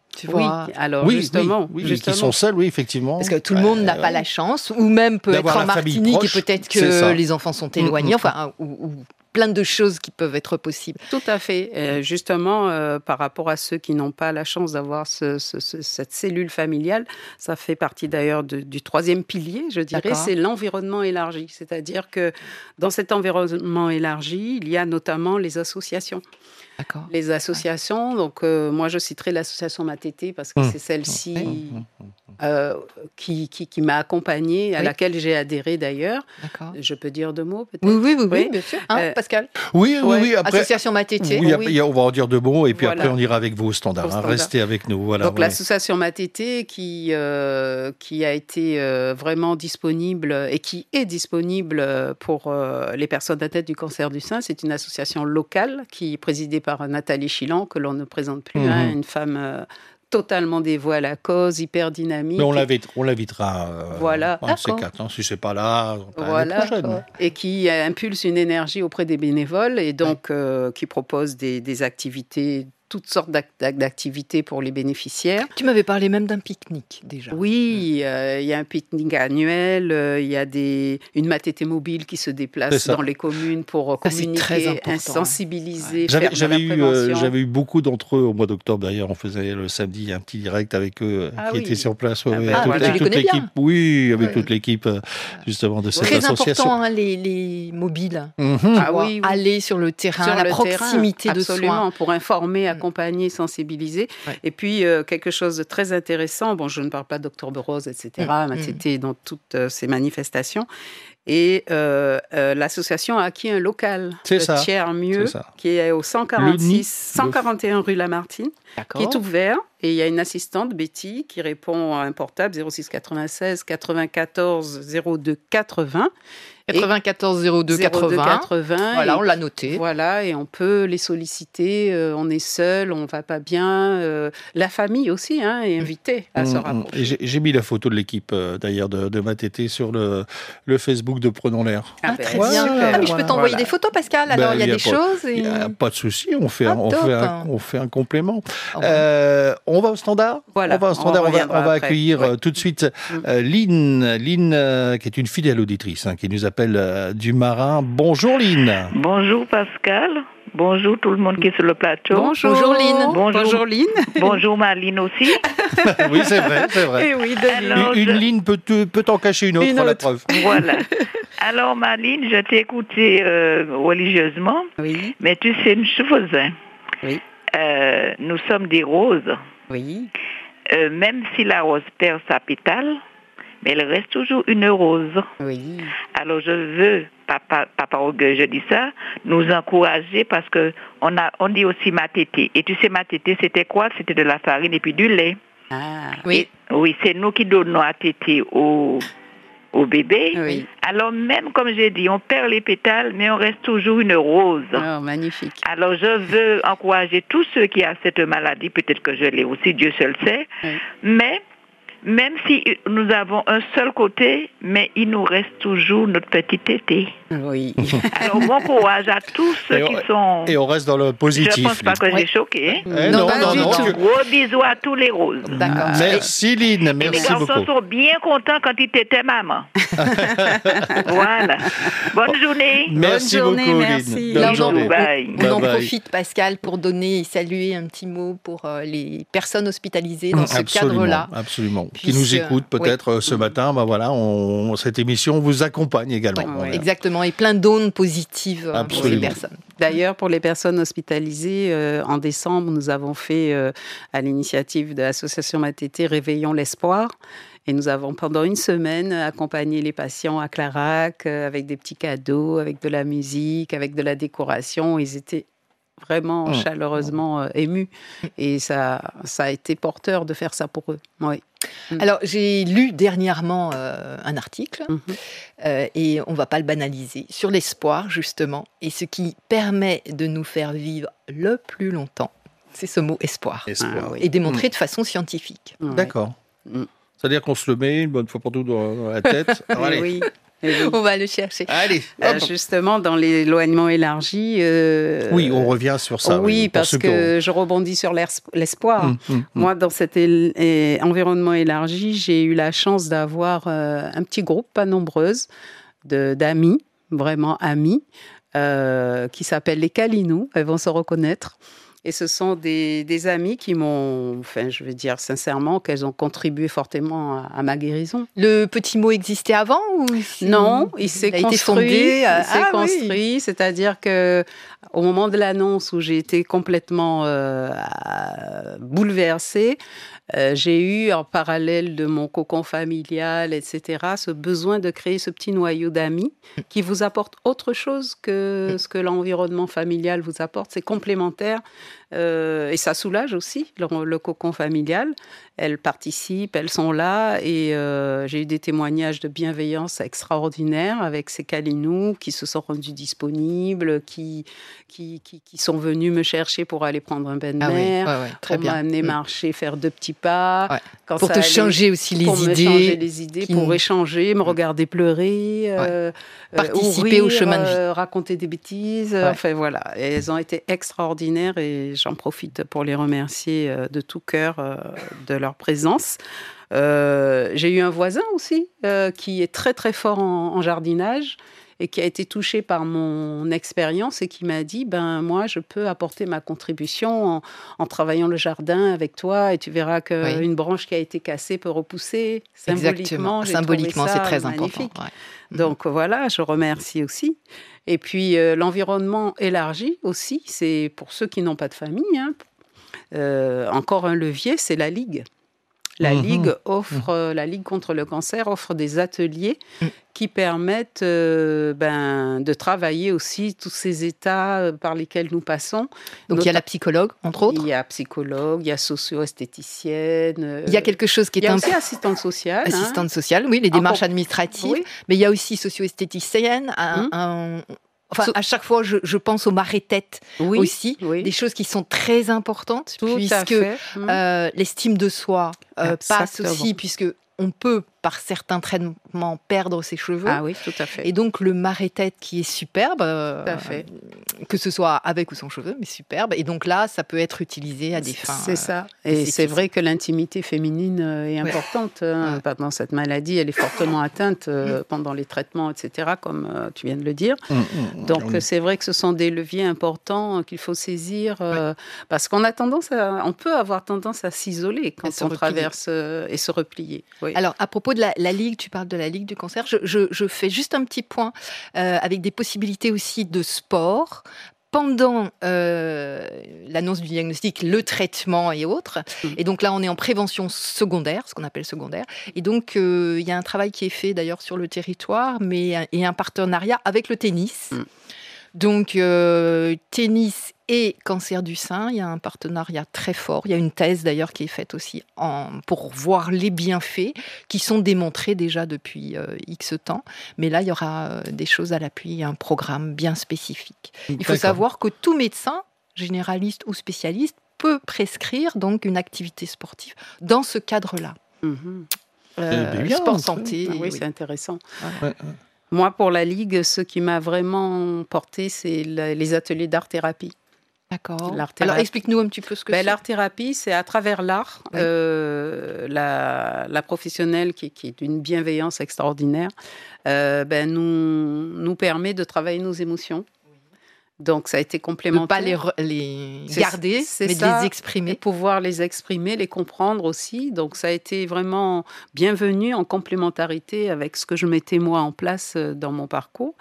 [SPEAKER 5] Tu
[SPEAKER 6] Oui,
[SPEAKER 5] vois.
[SPEAKER 6] alors
[SPEAKER 2] oui,
[SPEAKER 6] justement,
[SPEAKER 2] oui, oui,
[SPEAKER 6] justement.
[SPEAKER 2] qui sont seuls, oui, effectivement.
[SPEAKER 5] Parce que tout le monde
[SPEAKER 2] Euh,
[SPEAKER 5] n'a pas la chance, ou même peut être
[SPEAKER 2] d'avoir
[SPEAKER 5] en
[SPEAKER 2] la famille
[SPEAKER 5] Martinique
[SPEAKER 2] proche,
[SPEAKER 5] et peut-être
[SPEAKER 2] c'est ça.
[SPEAKER 5] que les enfants sont éloignés,
[SPEAKER 2] Mm, mm.
[SPEAKER 5] enfin, ou, ou plein de choses qui peuvent être possibles.
[SPEAKER 6] Tout à fait. Euh, justement, euh, par rapport à ceux qui n'ont pas la chance d'avoir ce, ce- ce- cette cellule familiale, ça fait partie d'ailleurs de- du troisième pilier, je dirais,
[SPEAKER 5] D'accord.
[SPEAKER 6] c'est l'environnement élargi. C'est-à-dire que dans cet environnement élargi, il y a notamment les associations.
[SPEAKER 5] D'accord.
[SPEAKER 6] Les associations, donc euh, moi je citerai l'association Matété parce que
[SPEAKER 2] Mmh.
[SPEAKER 6] c'est celle-ci
[SPEAKER 2] Mmh.
[SPEAKER 6] euh, qui, qui, qui m'a accompagnée, à
[SPEAKER 5] Oui.
[SPEAKER 6] laquelle j'ai adhéré d'ailleurs.
[SPEAKER 5] D'accord.
[SPEAKER 6] Je peux dire deux mots peut-être?
[SPEAKER 5] Oui, oui, oui, oui,
[SPEAKER 6] Oui.
[SPEAKER 5] bien sûr. Hein,
[SPEAKER 6] Euh,
[SPEAKER 5] Pascal
[SPEAKER 2] Oui, oui,
[SPEAKER 6] Ouais.
[SPEAKER 2] oui. Après,
[SPEAKER 5] Association Matété.
[SPEAKER 2] oui,
[SPEAKER 6] oui.
[SPEAKER 2] il y a- on va en dire deux mots et puis
[SPEAKER 6] Voilà.
[SPEAKER 2] après on ira avec vous au standard.
[SPEAKER 6] Au
[SPEAKER 2] hein.
[SPEAKER 6] standard.
[SPEAKER 2] Restez avec nous. Voilà.
[SPEAKER 6] Donc
[SPEAKER 2] ouais.
[SPEAKER 6] l'association Matété qui, euh, qui a été euh, vraiment disponible et qui est disponible pour euh, les personnes atteintes du cancer du sein, c'est une association locale qui est présidée par Nathalie Chilan, que l'on ne présente plus,
[SPEAKER 2] Mhm.
[SPEAKER 6] hein, une femme euh, totalement dévouée à la cause, hyper dynamique.
[SPEAKER 2] Mais on l'invite- on l'invitera. euh,
[SPEAKER 6] Voilà.
[SPEAKER 2] un de ces
[SPEAKER 5] D'accord.
[SPEAKER 2] quatre, hein, si c'est pas là, l'année
[SPEAKER 6] Voilà,
[SPEAKER 2] prochaine.
[SPEAKER 6] et qui euh, impulse une énergie auprès des bénévoles et donc euh, qui propose des, des activités, toutes sortes d'ac- d'ac- d'activités pour les bénéficiaires.
[SPEAKER 5] Tu m'avais parlé même d'un pique-nique déjà.
[SPEAKER 6] Oui, euh, il y a un pique-nique annuel, euh, il y a des, une matété mobile qui se
[SPEAKER 2] C'est
[SPEAKER 6] déplace
[SPEAKER 2] ça.
[SPEAKER 6] dans les communes pour euh,
[SPEAKER 5] Ça, c'est très
[SPEAKER 6] communiquer,
[SPEAKER 5] important.
[SPEAKER 6] sensibiliser,
[SPEAKER 2] J'avais,
[SPEAKER 6] faire de
[SPEAKER 2] j'avais
[SPEAKER 6] la
[SPEAKER 2] eu, euh,
[SPEAKER 6] prévention.
[SPEAKER 2] j'avais eu beaucoup d'entre eux au mois d'octobre. D'ailleurs, on faisait le samedi un petit direct avec eux euh,
[SPEAKER 6] Ah
[SPEAKER 2] qui
[SPEAKER 6] oui.
[SPEAKER 2] étaient sur place. Ouais,
[SPEAKER 6] Ah
[SPEAKER 2] ouais,
[SPEAKER 6] ben
[SPEAKER 2] toute,
[SPEAKER 6] voilà.
[SPEAKER 2] toute
[SPEAKER 5] Tu les connais
[SPEAKER 2] l'équipe.
[SPEAKER 5] bien.
[SPEAKER 2] Oui, avec
[SPEAKER 5] Ouais.
[SPEAKER 2] toute l'équipe euh, justement de cette
[SPEAKER 5] Très
[SPEAKER 2] association.
[SPEAKER 5] important, hein, les, les mobiles.
[SPEAKER 2] Mhm.
[SPEAKER 6] Ah
[SPEAKER 5] Pouvoir
[SPEAKER 6] oui, oui.
[SPEAKER 5] aller sur le terrain,
[SPEAKER 6] Sur
[SPEAKER 5] la
[SPEAKER 6] le
[SPEAKER 5] proximité
[SPEAKER 6] terrain,
[SPEAKER 5] de
[SPEAKER 6] absolument,
[SPEAKER 5] soins.
[SPEAKER 6] pour informer, accompagner, sensibiliser.
[SPEAKER 5] Ouais.
[SPEAKER 6] Et puis, euh, quelque chose de très intéressant, bon, je ne parle pas d'Octobre Rose, et cetera,
[SPEAKER 5] Mm,
[SPEAKER 6] mais
[SPEAKER 5] mm.
[SPEAKER 6] c'était dans toutes euh, ces manifestations. Et euh, euh, l'association a acquis un local,
[SPEAKER 2] C'est
[SPEAKER 6] le
[SPEAKER 2] ça,
[SPEAKER 6] Tiers-Mieux,
[SPEAKER 2] c'est ça.
[SPEAKER 6] qui est au cent quarante-six,
[SPEAKER 2] Le-
[SPEAKER 6] cent quarante et un rue Lamartine, qui
[SPEAKER 5] D'accord.
[SPEAKER 6] est ouvert. Et il y a une assistante, Betty, qui répond à un portable zéro six quatre-vingt-seize quatre-vingt-quatorze zéro deux quatre-vingts.
[SPEAKER 5] quatre-vingt-quatorze zéro deux quatre-vingts.
[SPEAKER 6] quatre-vingts.
[SPEAKER 5] Voilà,
[SPEAKER 6] Et-
[SPEAKER 5] on l'a noté.
[SPEAKER 6] Voilà, et on peut les solliciter. euh, on est seul, on va pas bien. euh, la famille aussi hein, est invitée à se
[SPEAKER 2] Mm, mm.
[SPEAKER 6] rapprocher.
[SPEAKER 2] Et J'ai, j'ai mis la photo de l'équipe euh, d'ailleurs de, de Matété sur le, le Facebook de Prenons l'air.
[SPEAKER 5] Ah,
[SPEAKER 6] ben,
[SPEAKER 5] très
[SPEAKER 2] Ouais,
[SPEAKER 5] bien.
[SPEAKER 2] super.
[SPEAKER 5] Ah, mais je peux t'envoyer
[SPEAKER 6] Voilà.
[SPEAKER 5] des photos, Pascal. Alors,
[SPEAKER 2] Ben,
[SPEAKER 5] il y a
[SPEAKER 2] il y a
[SPEAKER 5] des
[SPEAKER 2] pas-
[SPEAKER 5] choses.
[SPEAKER 2] Il
[SPEAKER 5] Et...
[SPEAKER 2] n'y a pas de souci, on fait,
[SPEAKER 5] Ah,
[SPEAKER 2] un, on,
[SPEAKER 5] top.
[SPEAKER 2] fait un, on fait un complément.
[SPEAKER 5] Ah ouais.
[SPEAKER 2] Euh, on va au standard
[SPEAKER 6] Voilà,
[SPEAKER 2] On va au
[SPEAKER 6] on
[SPEAKER 2] standard, on, va,
[SPEAKER 6] reviendra
[SPEAKER 2] on va
[SPEAKER 6] après.
[SPEAKER 2] accueillir
[SPEAKER 6] Ouais.
[SPEAKER 2] euh, tout de suite
[SPEAKER 6] Mm.
[SPEAKER 2] euh, Lynn, Lynn euh, qui est une fidèle auditrice, hein, qui nous appelle euh, du Marin. Bonjour Lynn.
[SPEAKER 7] Bonjour Pascal, bonjour tout le monde qui est sur le plateau.
[SPEAKER 6] Bonjour,
[SPEAKER 5] Bonjour, Lynn.
[SPEAKER 7] Bonjour.
[SPEAKER 6] Bonjour Lynn.
[SPEAKER 7] Bonjour Marlene aussi.
[SPEAKER 2] Oui, c'est vrai, c'est vrai.
[SPEAKER 6] Et oui, de
[SPEAKER 7] Alors,
[SPEAKER 2] Une, une
[SPEAKER 7] je-
[SPEAKER 2] ligne peut, te- peut en cacher une autre,
[SPEAKER 6] Une
[SPEAKER 2] à la
[SPEAKER 6] autre.
[SPEAKER 2] preuve.
[SPEAKER 7] Voilà. Alors Marlene, je t'ai écouté euh, religieusement,
[SPEAKER 6] Oui,
[SPEAKER 7] mais tu sais une chose, hein.
[SPEAKER 6] Oui.
[SPEAKER 7] Euh, nous sommes des roses.
[SPEAKER 6] oui.
[SPEAKER 7] Euh, même si la rose perd sa pétale, mais elle reste toujours une rose.
[SPEAKER 6] Oui.
[SPEAKER 7] Alors je veux, papa, papa Orgueil, je dis ça, nous encourager parce que on a, on dit aussi ma tété. Et tu sais ma tété, c'était quoi? C'était de la farine et puis du lait.
[SPEAKER 6] Ah,
[SPEAKER 5] Oui.
[SPEAKER 7] Et- oui, c'est nous qui donnons à téter au, au bébé.
[SPEAKER 6] oui.
[SPEAKER 7] Alors même, comme j'ai dit, on perd les pétales, mais on reste toujours une rose.
[SPEAKER 6] Oh, magnifique.
[SPEAKER 7] Alors je veux encourager tous ceux qui ont cette maladie, peut-être que je l'ai aussi, Dieu seul sait,
[SPEAKER 6] Oui.
[SPEAKER 7] mais même si nous avons un seul côté, mais il nous reste toujours notre petit tété.
[SPEAKER 6] Oui.
[SPEAKER 7] Alors bon courage à tous ceux
[SPEAKER 2] Et on-
[SPEAKER 7] qui sont...
[SPEAKER 2] Et on reste dans le positif.
[SPEAKER 7] Je ne pense pas que
[SPEAKER 2] Lynn.
[SPEAKER 7] j'ai choqué. hein.
[SPEAKER 2] Eh
[SPEAKER 5] Non,
[SPEAKER 2] non,
[SPEAKER 5] pas
[SPEAKER 2] non,
[SPEAKER 5] du
[SPEAKER 2] non.
[SPEAKER 5] tout.
[SPEAKER 2] tu-
[SPEAKER 7] Gros bisous à tous les roses.
[SPEAKER 5] D'accord.
[SPEAKER 2] Merci Lynn,
[SPEAKER 7] Et les
[SPEAKER 2] merci
[SPEAKER 7] garçons
[SPEAKER 2] beaucoup.
[SPEAKER 7] sont bien contents quand ils t'étaient maman. Voilà. Bonne journée.
[SPEAKER 2] Merci
[SPEAKER 6] Bonne journée,
[SPEAKER 2] beaucoup
[SPEAKER 6] merci.
[SPEAKER 2] Lynn.
[SPEAKER 5] Là,
[SPEAKER 2] Bonne
[SPEAKER 5] on, en-
[SPEAKER 2] journée.
[SPEAKER 7] Bye.
[SPEAKER 5] on en
[SPEAKER 2] Bye bye.
[SPEAKER 5] profite, Pascal, pour donner et saluer un petit mot pour euh, les personnes hospitalisées dans ce
[SPEAKER 2] Absolument,
[SPEAKER 5] cadre-là.
[SPEAKER 2] absolument. Qui
[SPEAKER 5] Puisque-
[SPEAKER 2] nous écoutent peut-être euh, ce matin, bah voilà, on, cette émission vous accompagne également.
[SPEAKER 5] Ouais,
[SPEAKER 2] Voilà.
[SPEAKER 5] Exactement, et plein d'ondes positives euh, pour ces
[SPEAKER 2] Absolument.
[SPEAKER 5] personnes.
[SPEAKER 6] D'ailleurs, pour les personnes hospitalisées, euh, en décembre, nous avons fait, euh, à l'initiative de l'association Matété, Réveillons l'espoir. Et nous avons, pendant une semaine, accompagné les patients à Clarac euh, avec des petits cadeaux, avec de la musique, avec de la décoration. Ils étaient vraiment
[SPEAKER 2] Mmh.
[SPEAKER 6] chaleureusement euh, émus. Et ça, ça a été porteur de faire ça pour eux. Oui.
[SPEAKER 5] Alors, j'ai lu dernièrement euh, un article,
[SPEAKER 6] Mhm.
[SPEAKER 5] euh, et on ne va pas le banaliser, sur l'espoir, justement, et ce qui permet de nous faire vivre le plus longtemps, c'est ce mot espoir,
[SPEAKER 2] Espoir.
[SPEAKER 6] Ah oui.
[SPEAKER 5] et démontré de façon scientifique.
[SPEAKER 6] Ouais.
[SPEAKER 2] D'accord.
[SPEAKER 6] Mm.
[SPEAKER 2] C'est-à-dire qu'on se le met une bonne fois pour toutes dans dans la tête.
[SPEAKER 6] Oui,
[SPEAKER 2] Allez.
[SPEAKER 6] oui. Et oui.
[SPEAKER 5] On va le chercher.
[SPEAKER 2] Allez,
[SPEAKER 6] Euh,
[SPEAKER 2] hop.
[SPEAKER 6] justement, dans l'éloignement élargi. euh,
[SPEAKER 2] Oui, on revient sur ça.
[SPEAKER 6] Oui,
[SPEAKER 2] pour
[SPEAKER 6] parce
[SPEAKER 2] ceux qui
[SPEAKER 6] que je rebondis sur l'ers- l'espoir.
[SPEAKER 2] ont- Hum, hum, hum.
[SPEAKER 6] Moi, dans cet él- et- environnement élargi, j'ai eu la chance d'avoir euh, un petit groupe, pas nombreuse, de- d'amis, vraiment amis, euh, qui s'appellent les Kalinous. Elles vont se reconnaître. Et ce sont des, des amis qui m'ont, enfin, je vais dire sincèrement, qu'elles ont contribué fortement à, à ma guérison.
[SPEAKER 5] Le petit mot existait avant ou si-
[SPEAKER 6] Non, il s'est
[SPEAKER 5] a été
[SPEAKER 6] construit.
[SPEAKER 5] fondé, euh,
[SPEAKER 6] il s'est
[SPEAKER 5] ah oui.
[SPEAKER 6] construit, c'est-à-dire que au moment de l'annonce où j'ai été complètement euh, à- bouleversée, euh, j'ai eu en parallèle de mon cocon familial, et cetera, ce besoin de créer ce petit noyau d'amis qui vous apporte autre chose que ce que l'environnement familial vous apporte. C'est complémentaire. Euh, et ça soulage aussi le, le cocon familial. Elles participent, elles sont là et euh, j'ai eu des témoignages de bienveillance extraordinaires avec ces Kalinous qui se sont rendus disponibles, qui, qui, qui, qui sont venus me chercher pour aller prendre un bain de
[SPEAKER 5] Ah oui,
[SPEAKER 6] mer,
[SPEAKER 5] ouais, ouais, très
[SPEAKER 6] pour
[SPEAKER 5] bien.
[SPEAKER 6] m'amener
[SPEAKER 5] Mm.
[SPEAKER 6] marcher, faire deux petits pas.
[SPEAKER 5] Ouais.
[SPEAKER 6] Quand
[SPEAKER 5] Pour
[SPEAKER 6] ça
[SPEAKER 5] te
[SPEAKER 6] allait-
[SPEAKER 5] changer aussi les
[SPEAKER 6] pour me
[SPEAKER 5] idées.
[SPEAKER 6] changer les idées,
[SPEAKER 5] qui-
[SPEAKER 6] pour échanger, me regarder pleurer, euh, euh,
[SPEAKER 5] Participer
[SPEAKER 6] ou
[SPEAKER 5] au
[SPEAKER 6] rire,
[SPEAKER 5] chemin de vie.
[SPEAKER 6] euh, raconter des bêtises.
[SPEAKER 5] Ouais.
[SPEAKER 6] Enfin voilà, et elles ont été extraordinaires et j'en profite pour les remercier euh, de tout cœur euh, de leur présence. Euh, j'ai eu un voisin aussi euh, qui est très très fort en, en jardinage et qui a été touché par mon expérience et qui m'a dit ben moi je peux apporter ma contribution en, en travaillant le jardin avec toi et tu verras que
[SPEAKER 5] Oui.
[SPEAKER 6] une branche qui a été cassée peut repousser symboliquement.
[SPEAKER 5] Exactement.
[SPEAKER 6] j'ai
[SPEAKER 5] Symboliquement,
[SPEAKER 6] trouvé
[SPEAKER 5] c'est
[SPEAKER 6] ça
[SPEAKER 5] très
[SPEAKER 6] magnifique.
[SPEAKER 5] important. ouais.
[SPEAKER 6] Donc voilà, je remercie aussi. Et puis euh, l'environnement élargi aussi, c'est pour ceux qui n'ont pas de famille. hein. Euh, encore un levier, c'est la Ligue. La
[SPEAKER 2] Mhm.
[SPEAKER 6] Ligue offre, euh, la Ligue contre le cancer offre des ateliers
[SPEAKER 5] Mm.
[SPEAKER 6] qui permettent euh, ben, de travailler aussi tous ces états euh, par lesquels nous passons.
[SPEAKER 5] Donc il y a
[SPEAKER 6] Nota-
[SPEAKER 5] la psychologue, entre autres.
[SPEAKER 6] Il y a psychologue, il y a socio-esthéticienne. euh,
[SPEAKER 5] Il y a quelque chose qui
[SPEAKER 6] il y
[SPEAKER 5] est
[SPEAKER 6] a
[SPEAKER 5] un
[SPEAKER 6] aussi assistante sociale. hein.
[SPEAKER 5] assistante sociale, oui, les démarches
[SPEAKER 6] Encore-
[SPEAKER 5] administratives.
[SPEAKER 6] Oui.
[SPEAKER 5] Mais il y a aussi socio-esthéticienne. Un,
[SPEAKER 6] Mm.
[SPEAKER 5] un- Enfin,
[SPEAKER 6] So-
[SPEAKER 5] à chaque fois, je, je pense aux marées-têtes
[SPEAKER 6] Oui,
[SPEAKER 5] aussi,
[SPEAKER 6] oui.
[SPEAKER 5] des choses qui sont très importantes,
[SPEAKER 6] Tout à
[SPEAKER 5] puisque
[SPEAKER 6] fait. Mm.
[SPEAKER 5] euh, l'estime de soi euh, passe
[SPEAKER 6] Exactement.
[SPEAKER 5] aussi, puisque on peut, par certains traitements, perdre ses cheveux.
[SPEAKER 6] Ah oui, tout à fait.
[SPEAKER 5] Et donc le marée-tête qui est superbe, euh,
[SPEAKER 6] Tout à fait.
[SPEAKER 5] que ce soit avec ou sans cheveux, mais superbe. Et donc là, ça peut être utilisé à des fins.
[SPEAKER 6] C'est ça. Et
[SPEAKER 5] esthétisme.
[SPEAKER 6] c'est vrai que l'intimité féminine euh, est
[SPEAKER 5] Ouais.
[SPEAKER 6] importante. hein.
[SPEAKER 5] Ouais.
[SPEAKER 6] Pendant cette maladie, elle est fortement atteinte euh, pendant les traitements, et cetera, comme euh, tu viens de le dire.
[SPEAKER 2] Hum, hum,
[SPEAKER 6] Donc
[SPEAKER 2] hum.
[SPEAKER 6] euh, c'est vrai que ce sont des leviers importants euh, qu'il faut saisir euh, parce qu'on a tendance à, on peut avoir tendance à s'isoler quand
[SPEAKER 5] À se
[SPEAKER 6] on
[SPEAKER 5] replier.
[SPEAKER 6] traverse euh, et se replier. Oui.
[SPEAKER 5] Alors, à propos de la, la Ligue, tu parles de la Ligue du cancer, je, je- je fais juste un petit point euh, avec des possibilités aussi de sport. Pendant euh, l'annonce du diagnostic, le traitement et autres.
[SPEAKER 6] Mhm.
[SPEAKER 5] Et donc là, on est en prévention secondaire, ce qu'on appelle secondaire. Et donc, euh, il y a un travail qui est fait d'ailleurs sur le territoire, mais un- et un partenariat avec le tennis.
[SPEAKER 6] Mhm.
[SPEAKER 5] Donc, euh, tennis et cancer du sein, il y a un partenariat très fort. Il y a une thèse d'ailleurs qui est faite aussi en, pour voir les bienfaits qui sont démontrés déjà depuis euh, X temps. Mais là, il y aura euh, des choses à l'appui, un programme bien spécifique. Il faut
[SPEAKER 2] D'accord.
[SPEAKER 5] savoir que tout médecin, généraliste ou spécialiste, peut prescrire donc une activité sportive dans ce cadre-là.
[SPEAKER 6] Mhm.
[SPEAKER 5] Euh,
[SPEAKER 2] bien,
[SPEAKER 5] sport
[SPEAKER 2] ça.
[SPEAKER 5] santé.
[SPEAKER 6] Ah oui,
[SPEAKER 5] oui.
[SPEAKER 6] c'est intéressant.
[SPEAKER 2] Ouais, ouais.
[SPEAKER 6] Moi, pour la Ligue, ce qui m'a vraiment porté, c'est la- les ateliers d'art-thérapie.
[SPEAKER 5] D'accord.
[SPEAKER 6] L'art
[SPEAKER 5] Alors,
[SPEAKER 6] thérapie.
[SPEAKER 5] explique-nous un petit peu ce que
[SPEAKER 6] Ben,
[SPEAKER 5] c'est.
[SPEAKER 6] l'art-thérapie, c'est à travers l'art,
[SPEAKER 5] Oui.
[SPEAKER 6] euh, la, la professionnelle qui, qui est d'une bienveillance extraordinaire, euh, ben, nous, nous permet de travailler nos émotions. Donc, ça a été
[SPEAKER 5] Ne
[SPEAKER 6] complémentaire.
[SPEAKER 5] pas les, re- les
[SPEAKER 6] C'est-
[SPEAKER 5] garder,
[SPEAKER 6] c'est
[SPEAKER 5] mais de
[SPEAKER 6] ça.
[SPEAKER 5] les
[SPEAKER 6] Et
[SPEAKER 5] exprimer.
[SPEAKER 6] pouvoir les exprimer, les comprendre aussi. Donc, ça a été vraiment bienvenu en complémentarité avec ce que je mettais moi en place euh, dans mon parcours.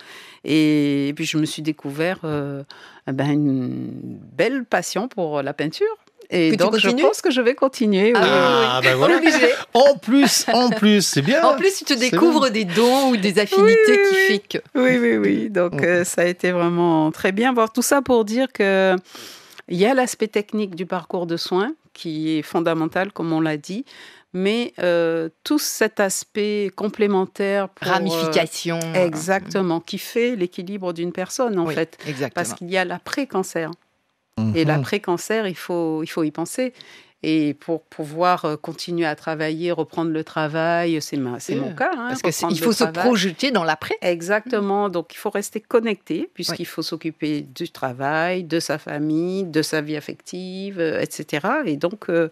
[SPEAKER 6] Et, puis, je me suis découvert euh, eh ben, une belle passion pour la peinture. Et
[SPEAKER 5] Que tu
[SPEAKER 6] donc, je
[SPEAKER 5] continues
[SPEAKER 6] pense que je vais continuer.
[SPEAKER 5] Ah
[SPEAKER 6] oui.
[SPEAKER 5] oui, oui,
[SPEAKER 2] Ah,
[SPEAKER 5] oui.
[SPEAKER 2] ben voilà.
[SPEAKER 5] Obligé.
[SPEAKER 2] En plus, en plus, c'est bien.
[SPEAKER 5] En plus, tu te
[SPEAKER 2] C'est
[SPEAKER 5] découvres des dons ou des affinités
[SPEAKER 6] Oui, oui,
[SPEAKER 5] qui
[SPEAKER 6] oui.
[SPEAKER 5] fait que.
[SPEAKER 6] Oui, oui, oui. Donc, euh, ça a été vraiment très bien. Bon, tout ça pour dire que il y a l'aspect technique du parcours de soins qui est fondamental, comme on l'a dit, mais euh, tout cet aspect complémentaire pour, euh,
[SPEAKER 5] Ramification.
[SPEAKER 6] exactement, qui fait l'équilibre d'une personne, en
[SPEAKER 5] Oui,
[SPEAKER 6] fait.
[SPEAKER 5] exactement.
[SPEAKER 6] Parce qu'il y a l'après-cancer.
[SPEAKER 2] Mhm.
[SPEAKER 6] Et l'après-cancer, il faut, il faut y penser. Et pour pouvoir euh, continuer à travailler, reprendre le travail, c'est, ma, c'est mon cas. Hein,
[SPEAKER 5] Parce qu'il faut
[SPEAKER 6] le
[SPEAKER 5] se
[SPEAKER 6] travail.
[SPEAKER 5] projeter dans l'après.
[SPEAKER 6] Exactement. Donc, il faut rester connecté puisqu'il oui. faut s'occuper du travail, de sa famille, de sa vie affective, euh, et cetera. Et donc, euh,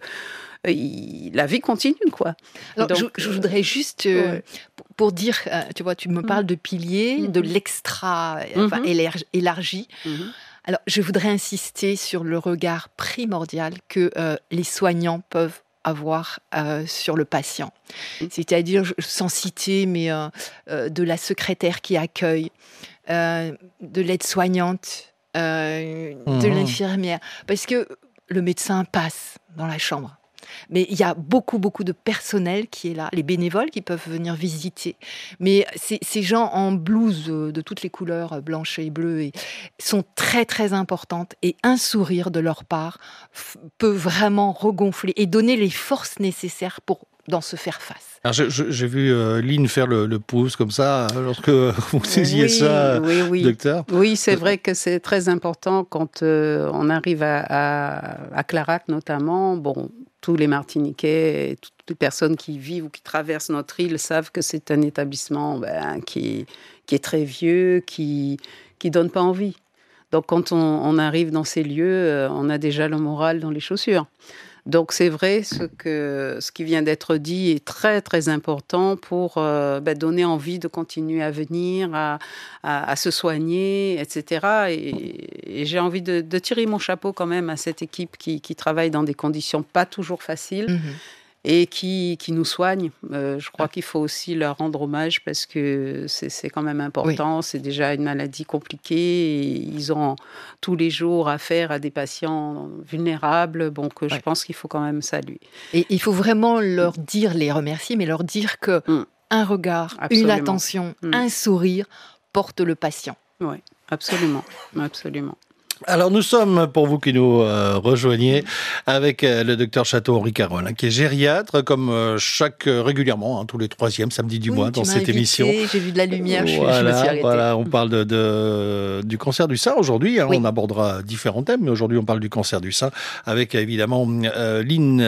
[SPEAKER 6] il, la vie continue, quoi.
[SPEAKER 5] Alors,
[SPEAKER 6] donc,
[SPEAKER 5] je, je voudrais juste, euh,
[SPEAKER 6] ouais.
[SPEAKER 5] pour, pour dire, euh, tu vois, tu me parles de piliers, mm-hmm. de l'extra mm-hmm. enfin, élargi. Mm-hmm. Alors, je voudrais insister sur le regard primordial que euh, les soignants peuvent avoir euh, sur le patient. C'est-à-dire, sans citer, mais euh, euh, de la secrétaire qui accueille, euh, de l'aide-soignante, euh, mmh. de l'infirmière. Parce que le médecin passe dans la chambre. Mais il y a beaucoup, beaucoup de personnel qui est là, les bénévoles qui peuvent venir visiter. Mais ces, ces gens en blouse de toutes les couleurs, blanches et bleues, et, sont très, très importantes. Et un sourire de leur part f- peut vraiment regonfler et donner les forces nécessaires pour dans se faire face.
[SPEAKER 2] Alors je, je, j'ai vu euh, Lynn faire le, le pouce comme ça lorsque vous saisiez
[SPEAKER 6] oui,
[SPEAKER 2] ça,
[SPEAKER 6] oui, oui.
[SPEAKER 2] docteur.
[SPEAKER 6] Oui, c'est vrai que c'est très important quand euh, on arrive à, à, à Clarac notamment. Bon, tous les Martiniquais, et toutes les personnes qui vivent ou qui traversent notre île savent que c'est un établissement ben, qui, qui est très vieux, qui qui donne pas envie. Donc quand on, on arrive dans ces lieux, euh, on a déjà le moral dans les chaussures. Donc c'est vrai, ce, que, ce qui vient d'être dit est très très important pour euh, bah, donner envie de continuer à venir, à, à, à se soigner, et cetera. Et, et j'ai envie de, de tirer mon chapeau quand même à cette équipe qui, qui travaille dans des conditions pas toujours faciles. Mmh. Et qui, qui nous soignent. Euh, je crois qu'il faut aussi leur rendre hommage parce que c'est, c'est quand même important. Oui. C'est déjà une maladie compliquée et ils ont tous les jours affaire à des patients vulnérables. Donc, oui. je pense qu'il faut quand même saluer.
[SPEAKER 5] Et il faut vraiment leur dire, les remercier, mais leur dire que mm. un regard, absolument. Une attention, mm. un sourire porte le patient.
[SPEAKER 6] Oui, absolument, absolument.
[SPEAKER 2] Alors nous sommes, pour vous qui nous euh, rejoignez, avec euh, le docteur Château-Henri Carole, hein, qui est gériatre, comme euh, chaque euh, régulièrement, hein, tous les troisièmes samedis du
[SPEAKER 5] oui,
[SPEAKER 2] mois dans cette
[SPEAKER 5] invité,
[SPEAKER 2] émission.
[SPEAKER 5] J'ai vu de la lumière,
[SPEAKER 2] voilà,
[SPEAKER 5] je, je me suis arrêtée.
[SPEAKER 2] Voilà, on parle de, de, du cancer du sein aujourd'hui. Hein, oui. On abordera différents thèmes, mais aujourd'hui on parle du cancer du sein avec évidemment euh, Lynn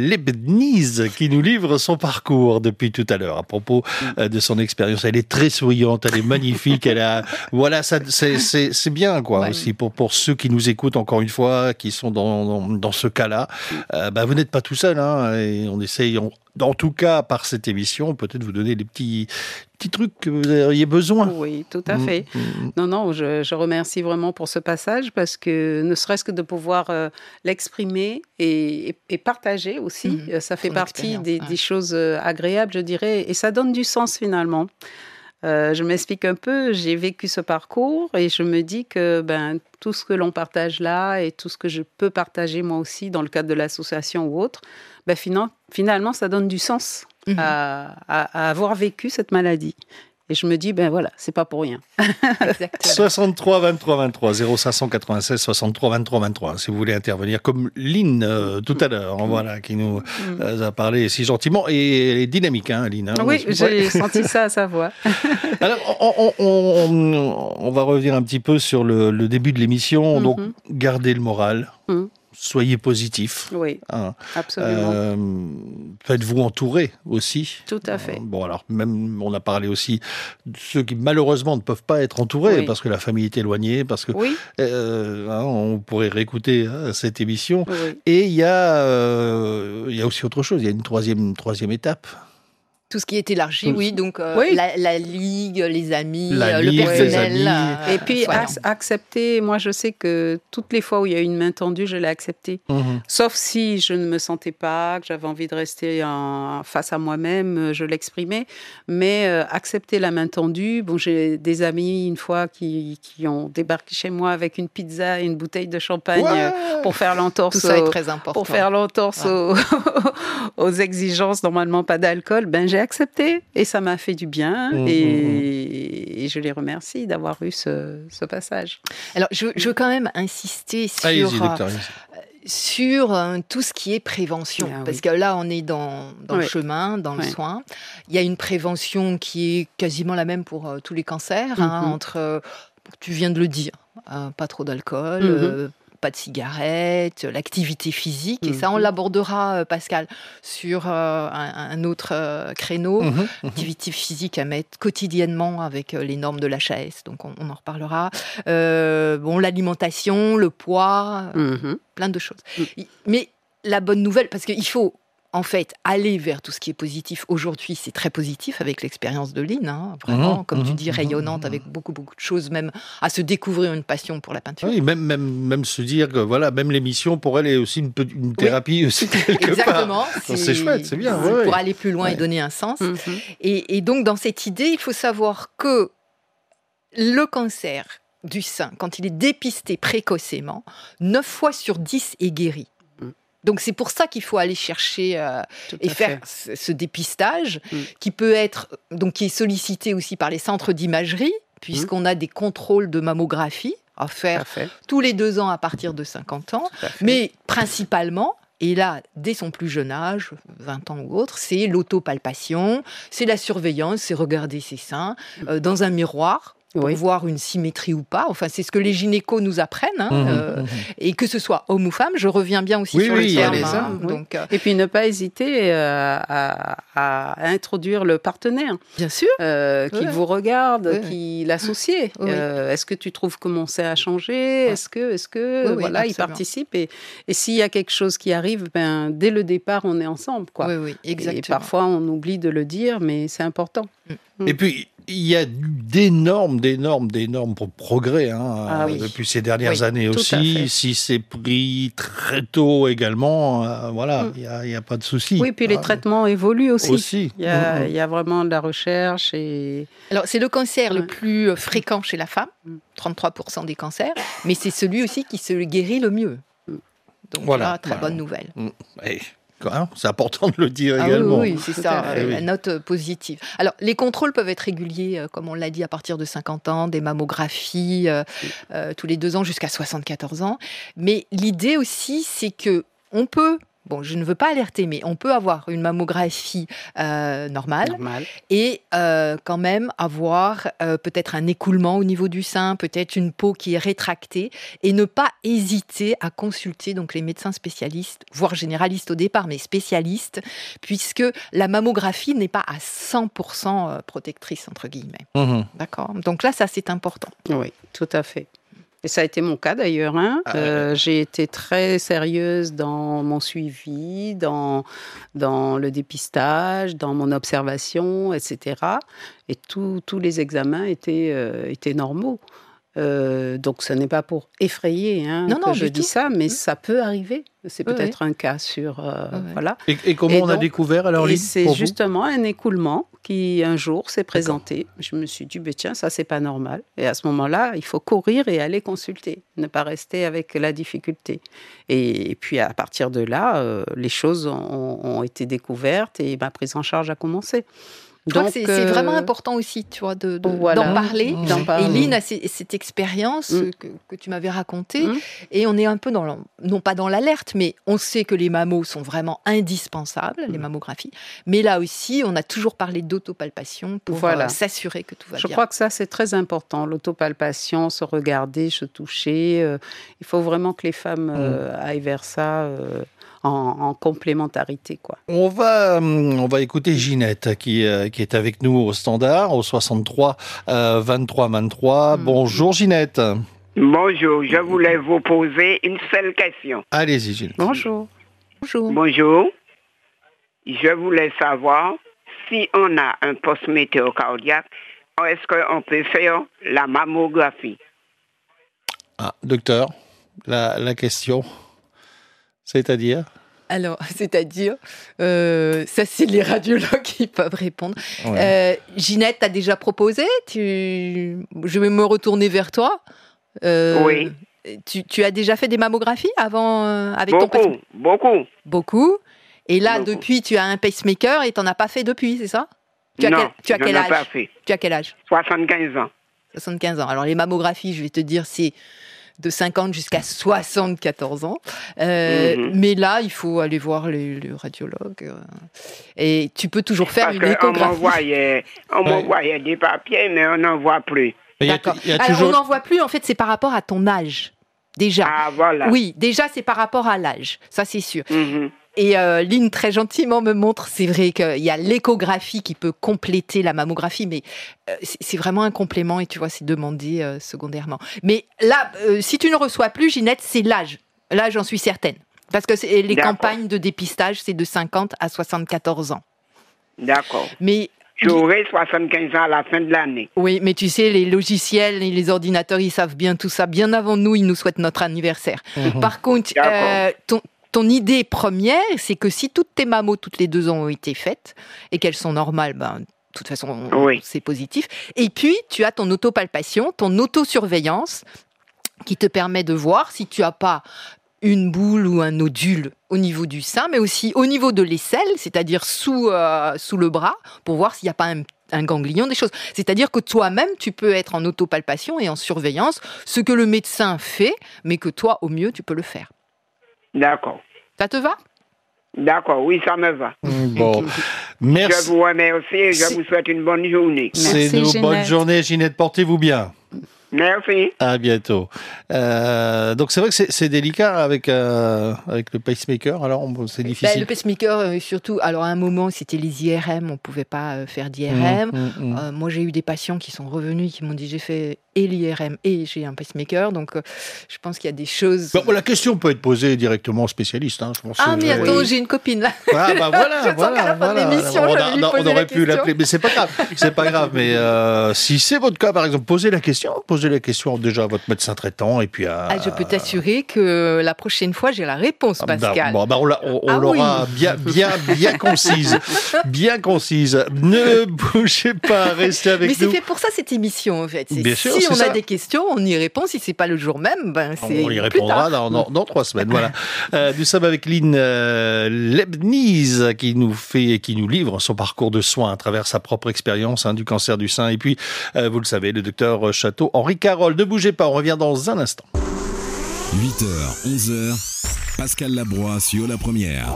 [SPEAKER 2] Leibniz qui nous livre son parcours depuis tout à l'heure à propos euh, de son expérience. Elle est très souriante, elle est magnifique, elle a, voilà, ça, c'est, c'est, c'est bien quoi ouais. aussi pour pour ceux qui nous écoutent encore une fois, qui sont dans, dans, dans ce cas-là, euh, bah, vous n'êtes pas tout seul, hein, et on essaye, on, en tout cas par cette émission, peut-être vous donner des petits, petits trucs que vous auriez besoin.
[SPEAKER 6] Oui, tout à fait. Mmh, mmh. Non, non, je, je remercie vraiment pour ce passage parce que ne serait-ce que de pouvoir euh, l'exprimer et, et, et partager aussi, mmh, ça fait partie des, ouais. des choses agréables, je dirais, et ça donne du sens finalement. Euh, je m'explique un peu, j'ai vécu ce parcours et je me dis que ben, tout ce que l'on partage là et tout ce que je peux partager moi aussi dans le cadre de l'association ou autre, ben, finan- finalement ça donne du sens mmh. à, à, à avoir vécu cette maladie. Et je me dis, ben voilà, c'est pas pour rien.
[SPEAKER 2] soixante-trois vingt-trois vingt-trois, zéro cinq cent quatre-vingt-seize soixante-trois vingt-trois vingt-trois, si vous voulez intervenir, comme Lynn euh, tout à l'heure, hein, voilà, qui nous euh, a parlé si gentiment, et elle est dynamique, hein, Lynn. Hein,
[SPEAKER 6] oui, j'ai ouais. senti ça à sa voix.
[SPEAKER 2] Alors, on, on, on, on va revenir un petit peu sur le, le début de l'émission, mm-hmm. donc gardez le moral. Mm. Soyez positif.
[SPEAKER 6] Oui,
[SPEAKER 2] hein.
[SPEAKER 6] absolument.
[SPEAKER 2] Euh, faites-vous entourer aussi.
[SPEAKER 6] Tout à fait.
[SPEAKER 2] Euh, bon, alors, même, on a parlé aussi de ceux qui, malheureusement, ne peuvent pas être entourés oui. parce que la famille est éloignée, parce que
[SPEAKER 6] oui.
[SPEAKER 2] euh, hein, on pourrait réécouter hein, cette émission.
[SPEAKER 6] Oui.
[SPEAKER 2] Et il y, euh, y a aussi autre chose, il y a une troisième, troisième étape.
[SPEAKER 5] Tout ce qui est élargi, oui, donc euh,
[SPEAKER 6] oui.
[SPEAKER 5] La, la ligue, les amis,
[SPEAKER 2] la
[SPEAKER 5] le
[SPEAKER 2] ligue,
[SPEAKER 5] personnel.
[SPEAKER 6] Euh, Et puis ac- accepter, moi je sais que toutes les fois où il y a une main tendue, je l'ai acceptée. Mm-hmm. Sauf si je ne me sentais pas, que j'avais envie de rester en, face à moi-même, je l'exprimais. Mais euh, accepter la main tendue, bon, j'ai des amis une fois qui, qui ont débarqué chez moi avec une pizza et une bouteille de champagne ouais. pour faire l'entorse.
[SPEAKER 5] Tout ça
[SPEAKER 6] au,
[SPEAKER 5] est très important.
[SPEAKER 6] Pour faire l'entorse ouais. aux, aux exigences, normalement pas d'alcool, ben j'ai accepté et ça m'a fait du bien mmh, et, et je les remercie d'avoir eu ce, ce passage.
[SPEAKER 5] Alors je, je veux quand même insister sur,
[SPEAKER 2] Allez-y, docteur.
[SPEAKER 5] sur euh, tout ce qui est prévention, ah, parce oui. que là on est dans, dans oui. le chemin, dans le oui. soin. Il y a une prévention qui est quasiment la même pour euh, tous les cancers, mm-hmm. hein, entre, euh, tu viens de le dire, euh, pas trop d'alcool, mm-hmm. euh, pas de cigarettes, l'activité physique. Et
[SPEAKER 6] Mhm.
[SPEAKER 5] ça, on l'abordera, euh, Pascal, sur euh, un, un autre euh, créneau.
[SPEAKER 2] Mhm, mhm.
[SPEAKER 5] Activité physique à mettre quotidiennement avec euh, les normes de l'H A S. Donc, on, on en reparlera. Euh, bon, l'alimentation, le poids, euh,
[SPEAKER 6] Mhm.
[SPEAKER 5] plein de choses.
[SPEAKER 6] Mm.
[SPEAKER 5] I- Mais la bonne nouvelle, parce qu'il faut en fait aller vers tout ce qui est positif. Aujourd'hui, c'est très positif avec l'expérience de Lynn, hein, vraiment,
[SPEAKER 2] Mhm,
[SPEAKER 5] comme tu
[SPEAKER 2] mhm,
[SPEAKER 5] dis,
[SPEAKER 2] mhm,
[SPEAKER 5] rayonnante,
[SPEAKER 2] mhm.
[SPEAKER 5] avec beaucoup, beaucoup de choses, même à se découvrir une passion pour la peinture.
[SPEAKER 2] Oui, même, même, même se dire que voilà, même l'émission pour elle est aussi une, pe- une thérapie aussi quelque part.
[SPEAKER 5] Exactement.
[SPEAKER 2] Non, c'est chouette, c'est bien,
[SPEAKER 5] c'est
[SPEAKER 2] ouais,
[SPEAKER 5] pour
[SPEAKER 2] ouais.
[SPEAKER 5] aller plus loin
[SPEAKER 2] Ouais.
[SPEAKER 5] et donner un sens.
[SPEAKER 6] Mhm.
[SPEAKER 5] Et, et donc, dans cette idée, il faut savoir que le cancer du sein, quand il est dépisté précocement, neuf fois sur dix est guéri.
[SPEAKER 6] Mm.
[SPEAKER 5] Donc, c'est pour ça qu'il faut aller chercher euh,
[SPEAKER 6] Tout
[SPEAKER 5] et
[SPEAKER 6] à
[SPEAKER 5] faire
[SPEAKER 6] fait.
[SPEAKER 5] ce, ce dépistage
[SPEAKER 6] Mm.
[SPEAKER 5] qui peut être, donc qui est sollicité aussi par les centres d'imagerie, puisqu'on a des contrôles de mammographie à
[SPEAKER 6] Tout
[SPEAKER 5] faire
[SPEAKER 6] à fait.
[SPEAKER 5] tous les deux ans à partir de cinquante ans.
[SPEAKER 6] Tout à fait.
[SPEAKER 5] Mais principalement, et là, dès son plus jeune âge, vingt ans ou autre, c'est l'autopalpation, c'est la surveillance, c'est regarder ses seins euh, dans un miroir pour
[SPEAKER 6] Oui.
[SPEAKER 5] voir une symétrie ou pas. Enfin, c'est ce que les gynécos nous apprennent. hein,
[SPEAKER 2] Mhm,
[SPEAKER 5] euh,
[SPEAKER 2] mhm.
[SPEAKER 5] Et que ce soit homme ou femme, je reviens bien aussi
[SPEAKER 2] Oui,
[SPEAKER 5] sur
[SPEAKER 2] oui,
[SPEAKER 5] le
[SPEAKER 2] il y a
[SPEAKER 5] terme.
[SPEAKER 2] les
[SPEAKER 5] hein.
[SPEAKER 6] hommes, oui.
[SPEAKER 5] Donc, euh,
[SPEAKER 6] Et puis ne pas hésiter euh, à, à introduire le partenaire,
[SPEAKER 5] bien sûr.
[SPEAKER 6] euh, qui
[SPEAKER 5] Ouais.
[SPEAKER 6] vous regarde,
[SPEAKER 5] Ouais.
[SPEAKER 6] qui l'associe.
[SPEAKER 5] Oui.
[SPEAKER 6] Euh, est-ce que tu trouves que mon sein a changé? Est-ce que, est-ce que,
[SPEAKER 5] Oui, oui,
[SPEAKER 6] voilà, il
[SPEAKER 5] absolument.
[SPEAKER 6] participe et, et s'il y a quelque chose qui arrive, ben dès le départ, on est ensemble, quoi.
[SPEAKER 5] Oui, oui, exactement.
[SPEAKER 6] Et parfois, on oublie de le dire, mais c'est important.
[SPEAKER 2] Et puis, il y a eu d'énormes, d'énormes, d'énormes pro- progrès hein,
[SPEAKER 6] Ah
[SPEAKER 2] euh,
[SPEAKER 6] oui.
[SPEAKER 2] depuis ces dernières
[SPEAKER 5] Oui,
[SPEAKER 2] années
[SPEAKER 6] tout à
[SPEAKER 2] aussi.
[SPEAKER 6] fait.
[SPEAKER 2] Si c'est pris très tôt également, euh, voilà,
[SPEAKER 6] Mm.
[SPEAKER 2] il n'y a, il y a pas de souci.
[SPEAKER 6] Oui, puis les
[SPEAKER 2] Ah,
[SPEAKER 6] traitements évoluent aussi.
[SPEAKER 2] aussi.
[SPEAKER 6] Il y, a,
[SPEAKER 2] Mm, mm.
[SPEAKER 6] il y a vraiment de la recherche et
[SPEAKER 5] Alors, c'est le cancer
[SPEAKER 6] Ouais.
[SPEAKER 5] le plus euh, fréquent chez la femme,
[SPEAKER 6] Mm.
[SPEAKER 5] trente-trois pour cent des cancers, mais c'est celui aussi qui se guérit le mieux.
[SPEAKER 6] Mm.
[SPEAKER 5] Donc,
[SPEAKER 2] Voilà,
[SPEAKER 5] là, très
[SPEAKER 2] voilà.
[SPEAKER 5] bonne nouvelle.
[SPEAKER 2] Et, hein, c'est important de le dire
[SPEAKER 5] Ah oui,
[SPEAKER 2] également.
[SPEAKER 5] oui, oui, c'est
[SPEAKER 6] Tout
[SPEAKER 5] ça,
[SPEAKER 6] à fait.
[SPEAKER 5] euh,
[SPEAKER 2] Oui.
[SPEAKER 5] la note euh, positive. Alors, les contrôles peuvent être réguliers, euh, comme on l'a dit, à partir de cinquante ans, des mammographies euh, euh, tous les deux ans jusqu'à soixante-quatorze ans. Mais l'idée aussi, c'est que on peut, bon, je ne veux pas alerter, mais on peut avoir une mammographie euh, normale
[SPEAKER 6] normal.
[SPEAKER 5] et euh, quand même avoir euh, peut-être un écoulement au niveau du sein, peut-être une peau qui est rétractée, et ne pas hésiter à consulter donc les médecins spécialistes, voire généralistes au départ, mais spécialistes, puisque la mammographie n'est pas à cent pour cent euh, protectrice, entre guillemets.
[SPEAKER 2] Mhm.
[SPEAKER 5] D'accord ? Donc là, ça, c'est important.
[SPEAKER 6] Oui, tout à fait. Et ça a été mon cas d'ailleurs. Hein.
[SPEAKER 2] Ah,
[SPEAKER 6] Euh, j'ai été très sérieuse dans mon suivi, dans, dans le dépistage, dans mon observation, et cetera. Et tout- tous les examens étaient, euh, étaient normaux. Euh, donc ce n'est pas pour effrayer hein,
[SPEAKER 5] Non,
[SPEAKER 6] que
[SPEAKER 5] non,
[SPEAKER 6] je
[SPEAKER 5] du
[SPEAKER 6] dis
[SPEAKER 5] tout.
[SPEAKER 6] ça, mais ça peut arriver. C'est
[SPEAKER 5] Oui,
[SPEAKER 6] peut-être un cas sur... euh,
[SPEAKER 5] Oui, oui.
[SPEAKER 6] voilà.
[SPEAKER 2] Et, et comment
[SPEAKER 6] Et
[SPEAKER 2] on a
[SPEAKER 6] donc-
[SPEAKER 2] découvert alors,
[SPEAKER 6] Et
[SPEAKER 2] Lynn,
[SPEAKER 6] c'est
[SPEAKER 2] pour vous
[SPEAKER 6] justement un écoulement qui, un jour, s'est présenté. Je me suis dit, ben, tiens, ça, c'est pas normal. Et à ce moment-là, il faut courir et aller consulter, ne pas rester avec la difficulté. Et, et puis, à partir de là, euh, les choses ont, ont été découvertes et ma prise en charge a commencé.
[SPEAKER 5] Je crois
[SPEAKER 6] Donc,
[SPEAKER 5] que c'est c'est
[SPEAKER 6] euh,
[SPEAKER 5] vraiment important aussi, tu vois, de, de-
[SPEAKER 6] voilà.
[SPEAKER 5] d'en parler.
[SPEAKER 6] d'en
[SPEAKER 5] Et
[SPEAKER 6] parler.
[SPEAKER 5] Lynn a ces- cette expérience
[SPEAKER 6] Mm.
[SPEAKER 5] que, que tu m'avais racontée,
[SPEAKER 6] Mm.
[SPEAKER 5] et on est un peu dans, le- non pas dans l'alerte, mais on sait que les mammos sont vraiment indispensables, les mammographies. Mais là aussi, on a toujours parlé d'autopalpation pour
[SPEAKER 6] Voilà.
[SPEAKER 5] euh, s'assurer que tout va
[SPEAKER 6] Je
[SPEAKER 5] bien.
[SPEAKER 6] crois que ça, c'est très important. L'autopalpation, se regarder, se toucher. euh, il faut vraiment que les femmes euh, aillent vers ça euh, en, en complémentarité, quoi.
[SPEAKER 2] On va, hum, on va écouter Ginette qui, euh, qui est avec nous au standard, au soixante-trois euh, vingt-trois vingt-trois.
[SPEAKER 5] Mm.
[SPEAKER 2] Bonjour Ginette.
[SPEAKER 8] Bonjour, je voulais vous poser une seule question.
[SPEAKER 2] Allez-y Ginette.
[SPEAKER 6] Bonjour.
[SPEAKER 5] Bonjour.
[SPEAKER 8] Bonjour, je voulais savoir si on a un poste météo cardiaque, est-ce qu'on peut faire la mammographie?
[SPEAKER 2] Ah, docteur, la, la question, c'est-à-dire
[SPEAKER 5] Alors, c'est-à-dire, euh, ça, c'est les radiologues qui peuvent répondre.
[SPEAKER 2] Ouais.
[SPEAKER 5] Euh, Ginette, t'as déjà proposé tu... Je vais me retourner vers toi. Euh,
[SPEAKER 8] Oui.
[SPEAKER 5] Tu, tu as déjà fait des mammographies avant euh, avec ton
[SPEAKER 8] Beaucoup,
[SPEAKER 5] pacemaker?
[SPEAKER 8] beaucoup.
[SPEAKER 5] Beaucoup. Et là,
[SPEAKER 8] Beaucoup.
[SPEAKER 5] depuis, tu as un pacemaker et tu n'en as pas fait depuis, c'est ça? Tu as
[SPEAKER 8] non,
[SPEAKER 5] quel, tu as
[SPEAKER 8] je
[SPEAKER 5] quel
[SPEAKER 8] n'ai
[SPEAKER 5] âge
[SPEAKER 8] pas fait.
[SPEAKER 5] Tu as quel âge?
[SPEAKER 8] soixante-quinze ans.
[SPEAKER 5] soixante-quinze ans. Alors, les mammographies, je vais te dire, c'est de cinquante jusqu'à soixante-quatorze ans. Euh,
[SPEAKER 8] Mhm.
[SPEAKER 5] Mais là, il faut aller voir les, les radiologues. euh, Et tu peux toujours faire
[SPEAKER 8] Parce
[SPEAKER 5] une
[SPEAKER 8] qu'on
[SPEAKER 5] échographie.
[SPEAKER 8] m'envoyait, on
[SPEAKER 2] Ouais.
[SPEAKER 8] m'envoyait des papiers, mais on n'en voit plus.
[SPEAKER 2] Il y a-
[SPEAKER 5] D'accord.
[SPEAKER 2] il y a
[SPEAKER 5] Alors,
[SPEAKER 2] toujours-
[SPEAKER 5] on n'en voit plus, en fait, c'est par rapport à ton âge. Déjà.
[SPEAKER 8] Ah, voilà.
[SPEAKER 5] Oui, déjà, c'est par rapport à l'âge. Ça, c'est sûr.
[SPEAKER 8] Mhm.
[SPEAKER 5] Et euh, Lynn, très gentiment, me montre, c'est vrai qu'il y a l'échographie qui peut compléter la mammographie, mais euh, c'est, c'est vraiment un complément et tu vois, c'est demandé euh, secondairement. Mais là, euh, si tu ne reçois plus, Ginette, c'est l'âge. Là, j'en suis certaine. Parce que c'est, les
[SPEAKER 8] D'accord.
[SPEAKER 5] campagnes de dépistage, c'est de cinquante à soixante-quatorze ans.
[SPEAKER 8] D'accord.
[SPEAKER 5] Mais
[SPEAKER 8] J'aurai soixante-quinze ans à la fin de l'année.
[SPEAKER 5] oui, mais tu sais, les logiciels et les ordinateurs, ils savent bien tout ça. Bien avant nous, ils nous souhaitent notre anniversaire.
[SPEAKER 2] Mhm.
[SPEAKER 5] Par contre,
[SPEAKER 8] D'accord.
[SPEAKER 5] euh, ton, ton idée première, c'est que si toutes tes mammos, toutes les deux ans, ont été faites et qu'elles sont normales, ben, de toute façon,
[SPEAKER 8] Oui.
[SPEAKER 5] c'est positif. Et puis, tu as ton autopalpation, ton autosurveillance qui te permet de voir si tu n'as pas une boule ou un nodule au niveau du sein, mais aussi au niveau de l'aisselle, c'est-à-dire sous, euh, sous le bras, pour voir s'il n'y a pas un, un ganglion, des choses. C'est-à-dire que toi-même, tu peux être en autopalpation et en surveillance, ce que le médecin fait, mais que toi, au mieux, tu peux le faire.
[SPEAKER 8] D'accord.
[SPEAKER 5] Ça te va ?
[SPEAKER 8] D'accord, oui, ça me va.
[SPEAKER 2] Bon, merci.
[SPEAKER 8] Je vous remercie et je
[SPEAKER 2] C'est-
[SPEAKER 8] vous souhaite une bonne journée.
[SPEAKER 2] C'est
[SPEAKER 6] Merci,
[SPEAKER 2] nous. Bonne
[SPEAKER 6] Ginette.
[SPEAKER 2] journée, Ginette. Portez-vous bien.
[SPEAKER 8] Merci.
[SPEAKER 2] À bientôt. Euh, donc c'est vrai que c'est, c'est délicat avec euh, avec le pacemaker. Alors on- c'est
[SPEAKER 5] Ben,
[SPEAKER 2] difficile.
[SPEAKER 5] le pacemaker, euh, surtout, alors à un moment, c'était les I R M, on ne pouvait pas euh, faire d'I R M.
[SPEAKER 2] Mmh, mmh, mmh.
[SPEAKER 5] Euh, moi, j'ai eu des patients qui sont revenus, qui m'ont dit j'ai fait et l'I R M et j'ai un pacemaker. Donc, euh, je pense qu'il y a des choses.
[SPEAKER 2] Bon, la question peut être posée directement au spécialiste. Hein, je pense
[SPEAKER 5] Ah,
[SPEAKER 2] que-
[SPEAKER 5] mais attends,
[SPEAKER 2] oui.
[SPEAKER 5] j'ai une copine là.
[SPEAKER 2] Ah bah voilà,
[SPEAKER 5] Je sens
[SPEAKER 2] voilà,
[SPEAKER 5] qu'à la fin de
[SPEAKER 2] voilà.
[SPEAKER 5] l'émission,
[SPEAKER 2] on,
[SPEAKER 5] je
[SPEAKER 2] a-
[SPEAKER 5] vais lui
[SPEAKER 2] on
[SPEAKER 5] poser la
[SPEAKER 2] aurait pu
[SPEAKER 5] question.
[SPEAKER 2] l'appeler, mais c'est pas grave, c'est pas grave. Mais euh, si c'est votre cas, par exemple, posez la question, posez la question déjà à votre médecin traitant et puis à.
[SPEAKER 5] Ah, je peux t'assurer que la prochaine fois, j'ai la réponse,
[SPEAKER 2] Ah, bah,
[SPEAKER 5] Pascal.
[SPEAKER 2] bon, bah, on, l'a- on- on
[SPEAKER 5] Ah
[SPEAKER 2] l'aura
[SPEAKER 5] oui.
[SPEAKER 2] bien, bien, bien concise, bien concise. Ne bougez pas, restez avec
[SPEAKER 5] Mais c'est
[SPEAKER 2] nous.
[SPEAKER 5] fait pour ça cette émission en fait. C'est
[SPEAKER 2] Bien sûr,
[SPEAKER 5] si
[SPEAKER 2] c'est
[SPEAKER 5] on
[SPEAKER 2] ça.
[SPEAKER 5] a des questions, on y répond. Si c'est pas le jour même, ben c'est
[SPEAKER 2] On y
[SPEAKER 5] plus
[SPEAKER 2] répondra
[SPEAKER 5] tard.
[SPEAKER 2] dans, dans, dans trois semaines. Voilà. Euh, nous sommes avec Lynn euh, Leibniz qui nous fait, qui nous livre son parcours de soins à travers sa propre expérience hein, du cancer du sein. Et puis, euh, vous le savez, le docteur Château Henri Carole. Ne bougez pas, on revient dans un instant.
[SPEAKER 1] huit heures, onze heures, Pascal Labroie sur la première.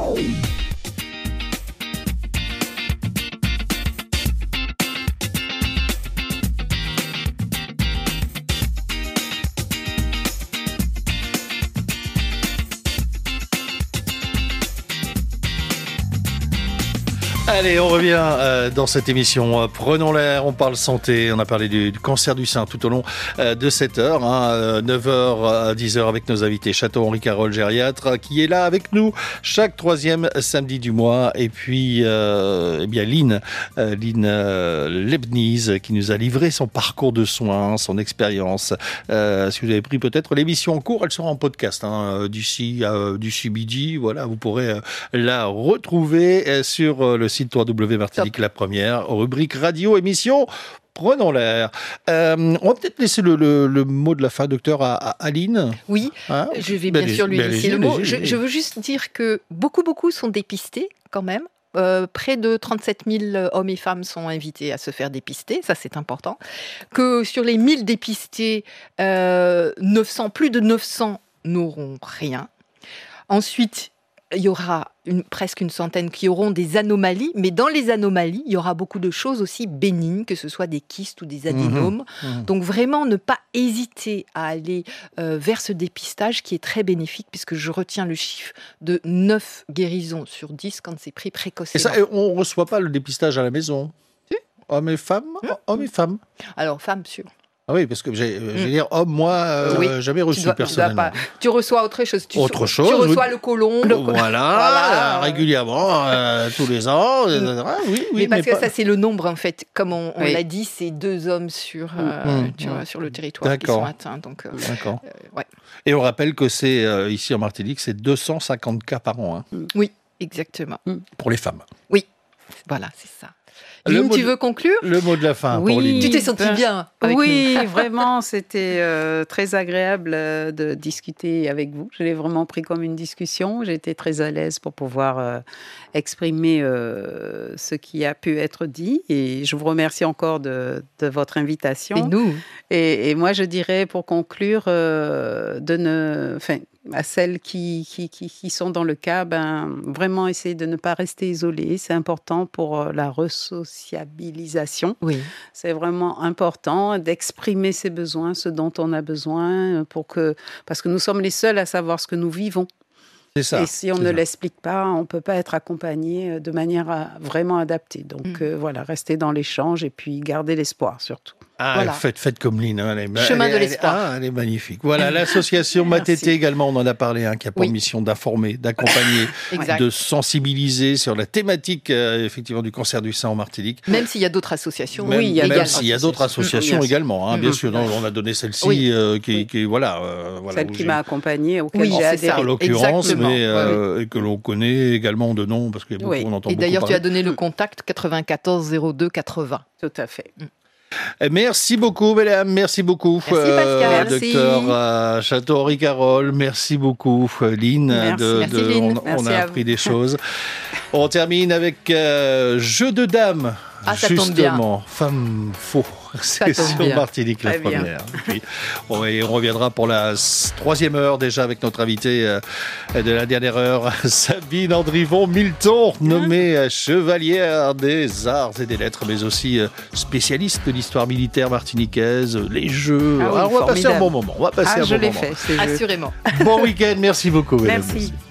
[SPEAKER 2] Allez, on revient euh, dans cette émission. Euh, Prenons l'air, on parle santé. On a parlé du, du cancer du sein tout au long euh, de cette heure. Hein, euh, neuf heures à dix heures avec nos invités. Château Henri Carole, gériatre, qui est là avec nous chaque troisième samedi du mois. Et puis, euh, eh bien, Lynn, euh, Lynn euh, Leibniz, qui nous a livré son parcours de soins, son expérience. Euh, si vous avez pris peut-être l'émission en cours, elle sera en podcast hein, d'ici, euh, d'ici midi. Voilà, vous pourrez euh, la retrouver euh, sur euh, le site w w w point martinique la première, rubrique radio, émission Prenons l'air. Euh, on va peut-être laisser le, le, le mot de la fin, docteur, à, à Aline.
[SPEAKER 5] Oui,
[SPEAKER 2] Hein
[SPEAKER 5] je vais
[SPEAKER 2] Ben,
[SPEAKER 5] bien sûr lui
[SPEAKER 2] ben,
[SPEAKER 5] laisser
[SPEAKER 2] allez-y,
[SPEAKER 5] le mot.
[SPEAKER 2] allez-y,
[SPEAKER 5] Je,
[SPEAKER 2] allez-y.
[SPEAKER 5] je veux juste dire que beaucoup, beaucoup sont dépistés quand même. Euh, près de trente-sept mille hommes et femmes sont invités à se faire dépister, ça c'est important. Que sur les mille dépistés, euh, neuf cents, plus de neuf cents n'auront rien. Ensuite, il y aura une, presque une centaine qui auront des anomalies, mais dans les anomalies, il y aura beaucoup de choses aussi bénignes, que ce soit des kystes ou des adénomes.
[SPEAKER 2] Mmh.
[SPEAKER 5] Donc vraiment, ne pas hésiter à aller euh, vers ce dépistage qui est très bénéfique, puisque je retiens le chiffre de neuf guérisons sur dix quand c'est pris
[SPEAKER 2] Et
[SPEAKER 5] précocement.
[SPEAKER 2] ça, on ne reçoit pas le dépistage à la maison Hommes et femmes Hommes et femmes.
[SPEAKER 5] Alors, femme sûre.
[SPEAKER 2] Ah oui, parce que j'ai, je veux dire, homme, moi, euh,
[SPEAKER 5] Oui,
[SPEAKER 2] jamais
[SPEAKER 5] Tu,
[SPEAKER 2] reçu
[SPEAKER 5] dois- tu dois
[SPEAKER 2] personnellement.
[SPEAKER 5] pas- tu reçois autre chose. Tu,
[SPEAKER 2] Autre
[SPEAKER 5] so-
[SPEAKER 2] chose,
[SPEAKER 5] Tu reçois
[SPEAKER 2] oui.
[SPEAKER 5] le côlon.
[SPEAKER 2] Voilà,
[SPEAKER 5] Voilà.
[SPEAKER 2] euh, régulièrement, euh, tous les ans. euh, oui, oui,
[SPEAKER 5] mais parce que
[SPEAKER 2] pas-
[SPEAKER 5] ça, c'est le nombre, en fait. Comme on, on
[SPEAKER 6] Oui.
[SPEAKER 5] l'a dit, c'est deux hommes sur, euh,
[SPEAKER 2] Mm,
[SPEAKER 5] tu
[SPEAKER 2] mm.
[SPEAKER 5] vois, sur le territoire qui
[SPEAKER 2] D'accord.
[SPEAKER 5] sont atteints. Donc, euh,
[SPEAKER 2] D'accord.
[SPEAKER 5] euh, ouais.
[SPEAKER 2] Et on rappelle que c'est, euh, ici en Martinique, c'est deux cent cinquante cas par an hein,
[SPEAKER 5] Oui, exactement.
[SPEAKER 2] pour les femmes.
[SPEAKER 5] Voilà, c'est ça.
[SPEAKER 2] Le
[SPEAKER 5] Lynn,
[SPEAKER 2] mot
[SPEAKER 5] tu
[SPEAKER 2] de-
[SPEAKER 5] veux conclure
[SPEAKER 2] Le mot de la fin
[SPEAKER 6] Oui.
[SPEAKER 2] pour Lynn.
[SPEAKER 5] Tu t'es senti
[SPEAKER 6] ben,
[SPEAKER 5] bien avec
[SPEAKER 6] Oui,
[SPEAKER 5] nous.
[SPEAKER 6] vraiment, c'était euh, très agréable euh, de discuter avec vous. Je l'ai vraiment pris comme une discussion. J'ai été très à l'aise pour pouvoir euh, exprimer euh, ce qui a pu être dit. Et je vous remercie encore de, de votre invitation.
[SPEAKER 5] Et nous
[SPEAKER 6] Et, et moi, je dirais, pour conclure, euh, de ne, enfin, à celles qui, qui, qui, qui sont dans le cas, ben, vraiment essayer de ne pas rester isolées. C'est important pour la resociabilisation.
[SPEAKER 5] Oui.
[SPEAKER 6] C'est vraiment important d'exprimer ses besoins, ce dont on a besoin, pour que, parce que nous sommes les seuls à savoir ce que nous vivons.
[SPEAKER 2] C'est ça.
[SPEAKER 6] Et si on
[SPEAKER 2] c'est
[SPEAKER 6] ne
[SPEAKER 2] ça.
[SPEAKER 6] l'explique pas, on ne peut pas être accompagné de manière à, vraiment adaptée. Donc
[SPEAKER 5] Mm.
[SPEAKER 6] euh, voilà, rester dans l'échange et puis garder l'espoir surtout.
[SPEAKER 2] Ah,
[SPEAKER 5] Voilà.
[SPEAKER 2] faites, faites comme Lynn. Hein, elle est,
[SPEAKER 5] Chemin
[SPEAKER 2] elle
[SPEAKER 5] de
[SPEAKER 2] est-
[SPEAKER 5] l'espoir.
[SPEAKER 2] Ah, elle est magnifique. Voilà, l'association
[SPEAKER 6] Merci.
[SPEAKER 2] Matété également, on en a parlé, hein, qui a pour
[SPEAKER 5] Oui.
[SPEAKER 2] mission d'informer, d'accompagner,
[SPEAKER 5] Exact.
[SPEAKER 2] de sensibiliser sur la thématique euh, effectivement du cancer du sein en Martinique.
[SPEAKER 5] Même s'il y a d'autres associations.
[SPEAKER 2] Même,
[SPEAKER 6] Oui, il y a
[SPEAKER 2] même
[SPEAKER 6] également.
[SPEAKER 2] s'il y a d'autres associations
[SPEAKER 6] Bien sûr.
[SPEAKER 2] également, hein, bien
[SPEAKER 6] Mhm.
[SPEAKER 2] sûr. Non, on a donné celle-ci
[SPEAKER 5] Oui.
[SPEAKER 2] euh, qui,
[SPEAKER 6] Oui.
[SPEAKER 2] qui voilà, euh, voilà,
[SPEAKER 6] Celle
[SPEAKER 2] où
[SPEAKER 6] qui
[SPEAKER 2] j'ai-
[SPEAKER 6] m'a accompagnée, auquel
[SPEAKER 5] Oui,
[SPEAKER 6] j'ai
[SPEAKER 5] c'est
[SPEAKER 6] adhéré.
[SPEAKER 5] ça.
[SPEAKER 2] en l'occurrence,
[SPEAKER 5] Exactement.
[SPEAKER 2] mais
[SPEAKER 5] Ouais,
[SPEAKER 2] euh, et que l'on connaît également de nom parce qu'il y a beaucoup,
[SPEAKER 6] Oui.
[SPEAKER 2] on entend
[SPEAKER 5] Et
[SPEAKER 2] beaucoup
[SPEAKER 5] d'ailleurs, tu
[SPEAKER 2] parler.
[SPEAKER 5] as donné le contact quatre-vingt-quatorze zéro deux quatre-vingts.
[SPEAKER 6] Tout à fait.
[SPEAKER 2] Merci beaucoup, mesdames. Merci beaucoup,
[SPEAKER 5] Merci, Pascal.
[SPEAKER 6] Merci.
[SPEAKER 2] docteur euh, Château-Henri-Carole. Merci beaucoup, euh, Lynn.
[SPEAKER 6] Merci.
[SPEAKER 2] de-
[SPEAKER 5] Merci,
[SPEAKER 2] de-
[SPEAKER 5] Lynn.
[SPEAKER 2] On, on
[SPEAKER 6] Merci
[SPEAKER 2] a
[SPEAKER 6] à
[SPEAKER 2] appris
[SPEAKER 6] vous.
[SPEAKER 2] des choses. On termine avec euh, Jeu de dames.
[SPEAKER 5] Ah, ça tombe bien.
[SPEAKER 2] Justement, femme faux. C'est
[SPEAKER 5] tombe
[SPEAKER 2] sur
[SPEAKER 5] bien.
[SPEAKER 2] Martinique la
[SPEAKER 6] Très bien.
[SPEAKER 2] première. Et puis, on, et on reviendra pour la s- troisième heure déjà avec notre invité euh, de la dernière heure, Sabine Andrivon-Milton, nommée euh, chevalière des arts et des lettres, mais aussi euh, spécialiste de l'histoire militaire martiniquaise, les jeux.
[SPEAKER 6] Ah oui,
[SPEAKER 2] Alors, on va passer un
[SPEAKER 6] formidable.
[SPEAKER 2] bon moment. On va passer
[SPEAKER 6] Ah,
[SPEAKER 2] un
[SPEAKER 6] je
[SPEAKER 2] bon
[SPEAKER 6] l'ai
[SPEAKER 2] moment.
[SPEAKER 6] fait, ces jeux.
[SPEAKER 5] Assurément.
[SPEAKER 2] Bon week-end, merci beaucoup. mesdames.
[SPEAKER 6] Merci.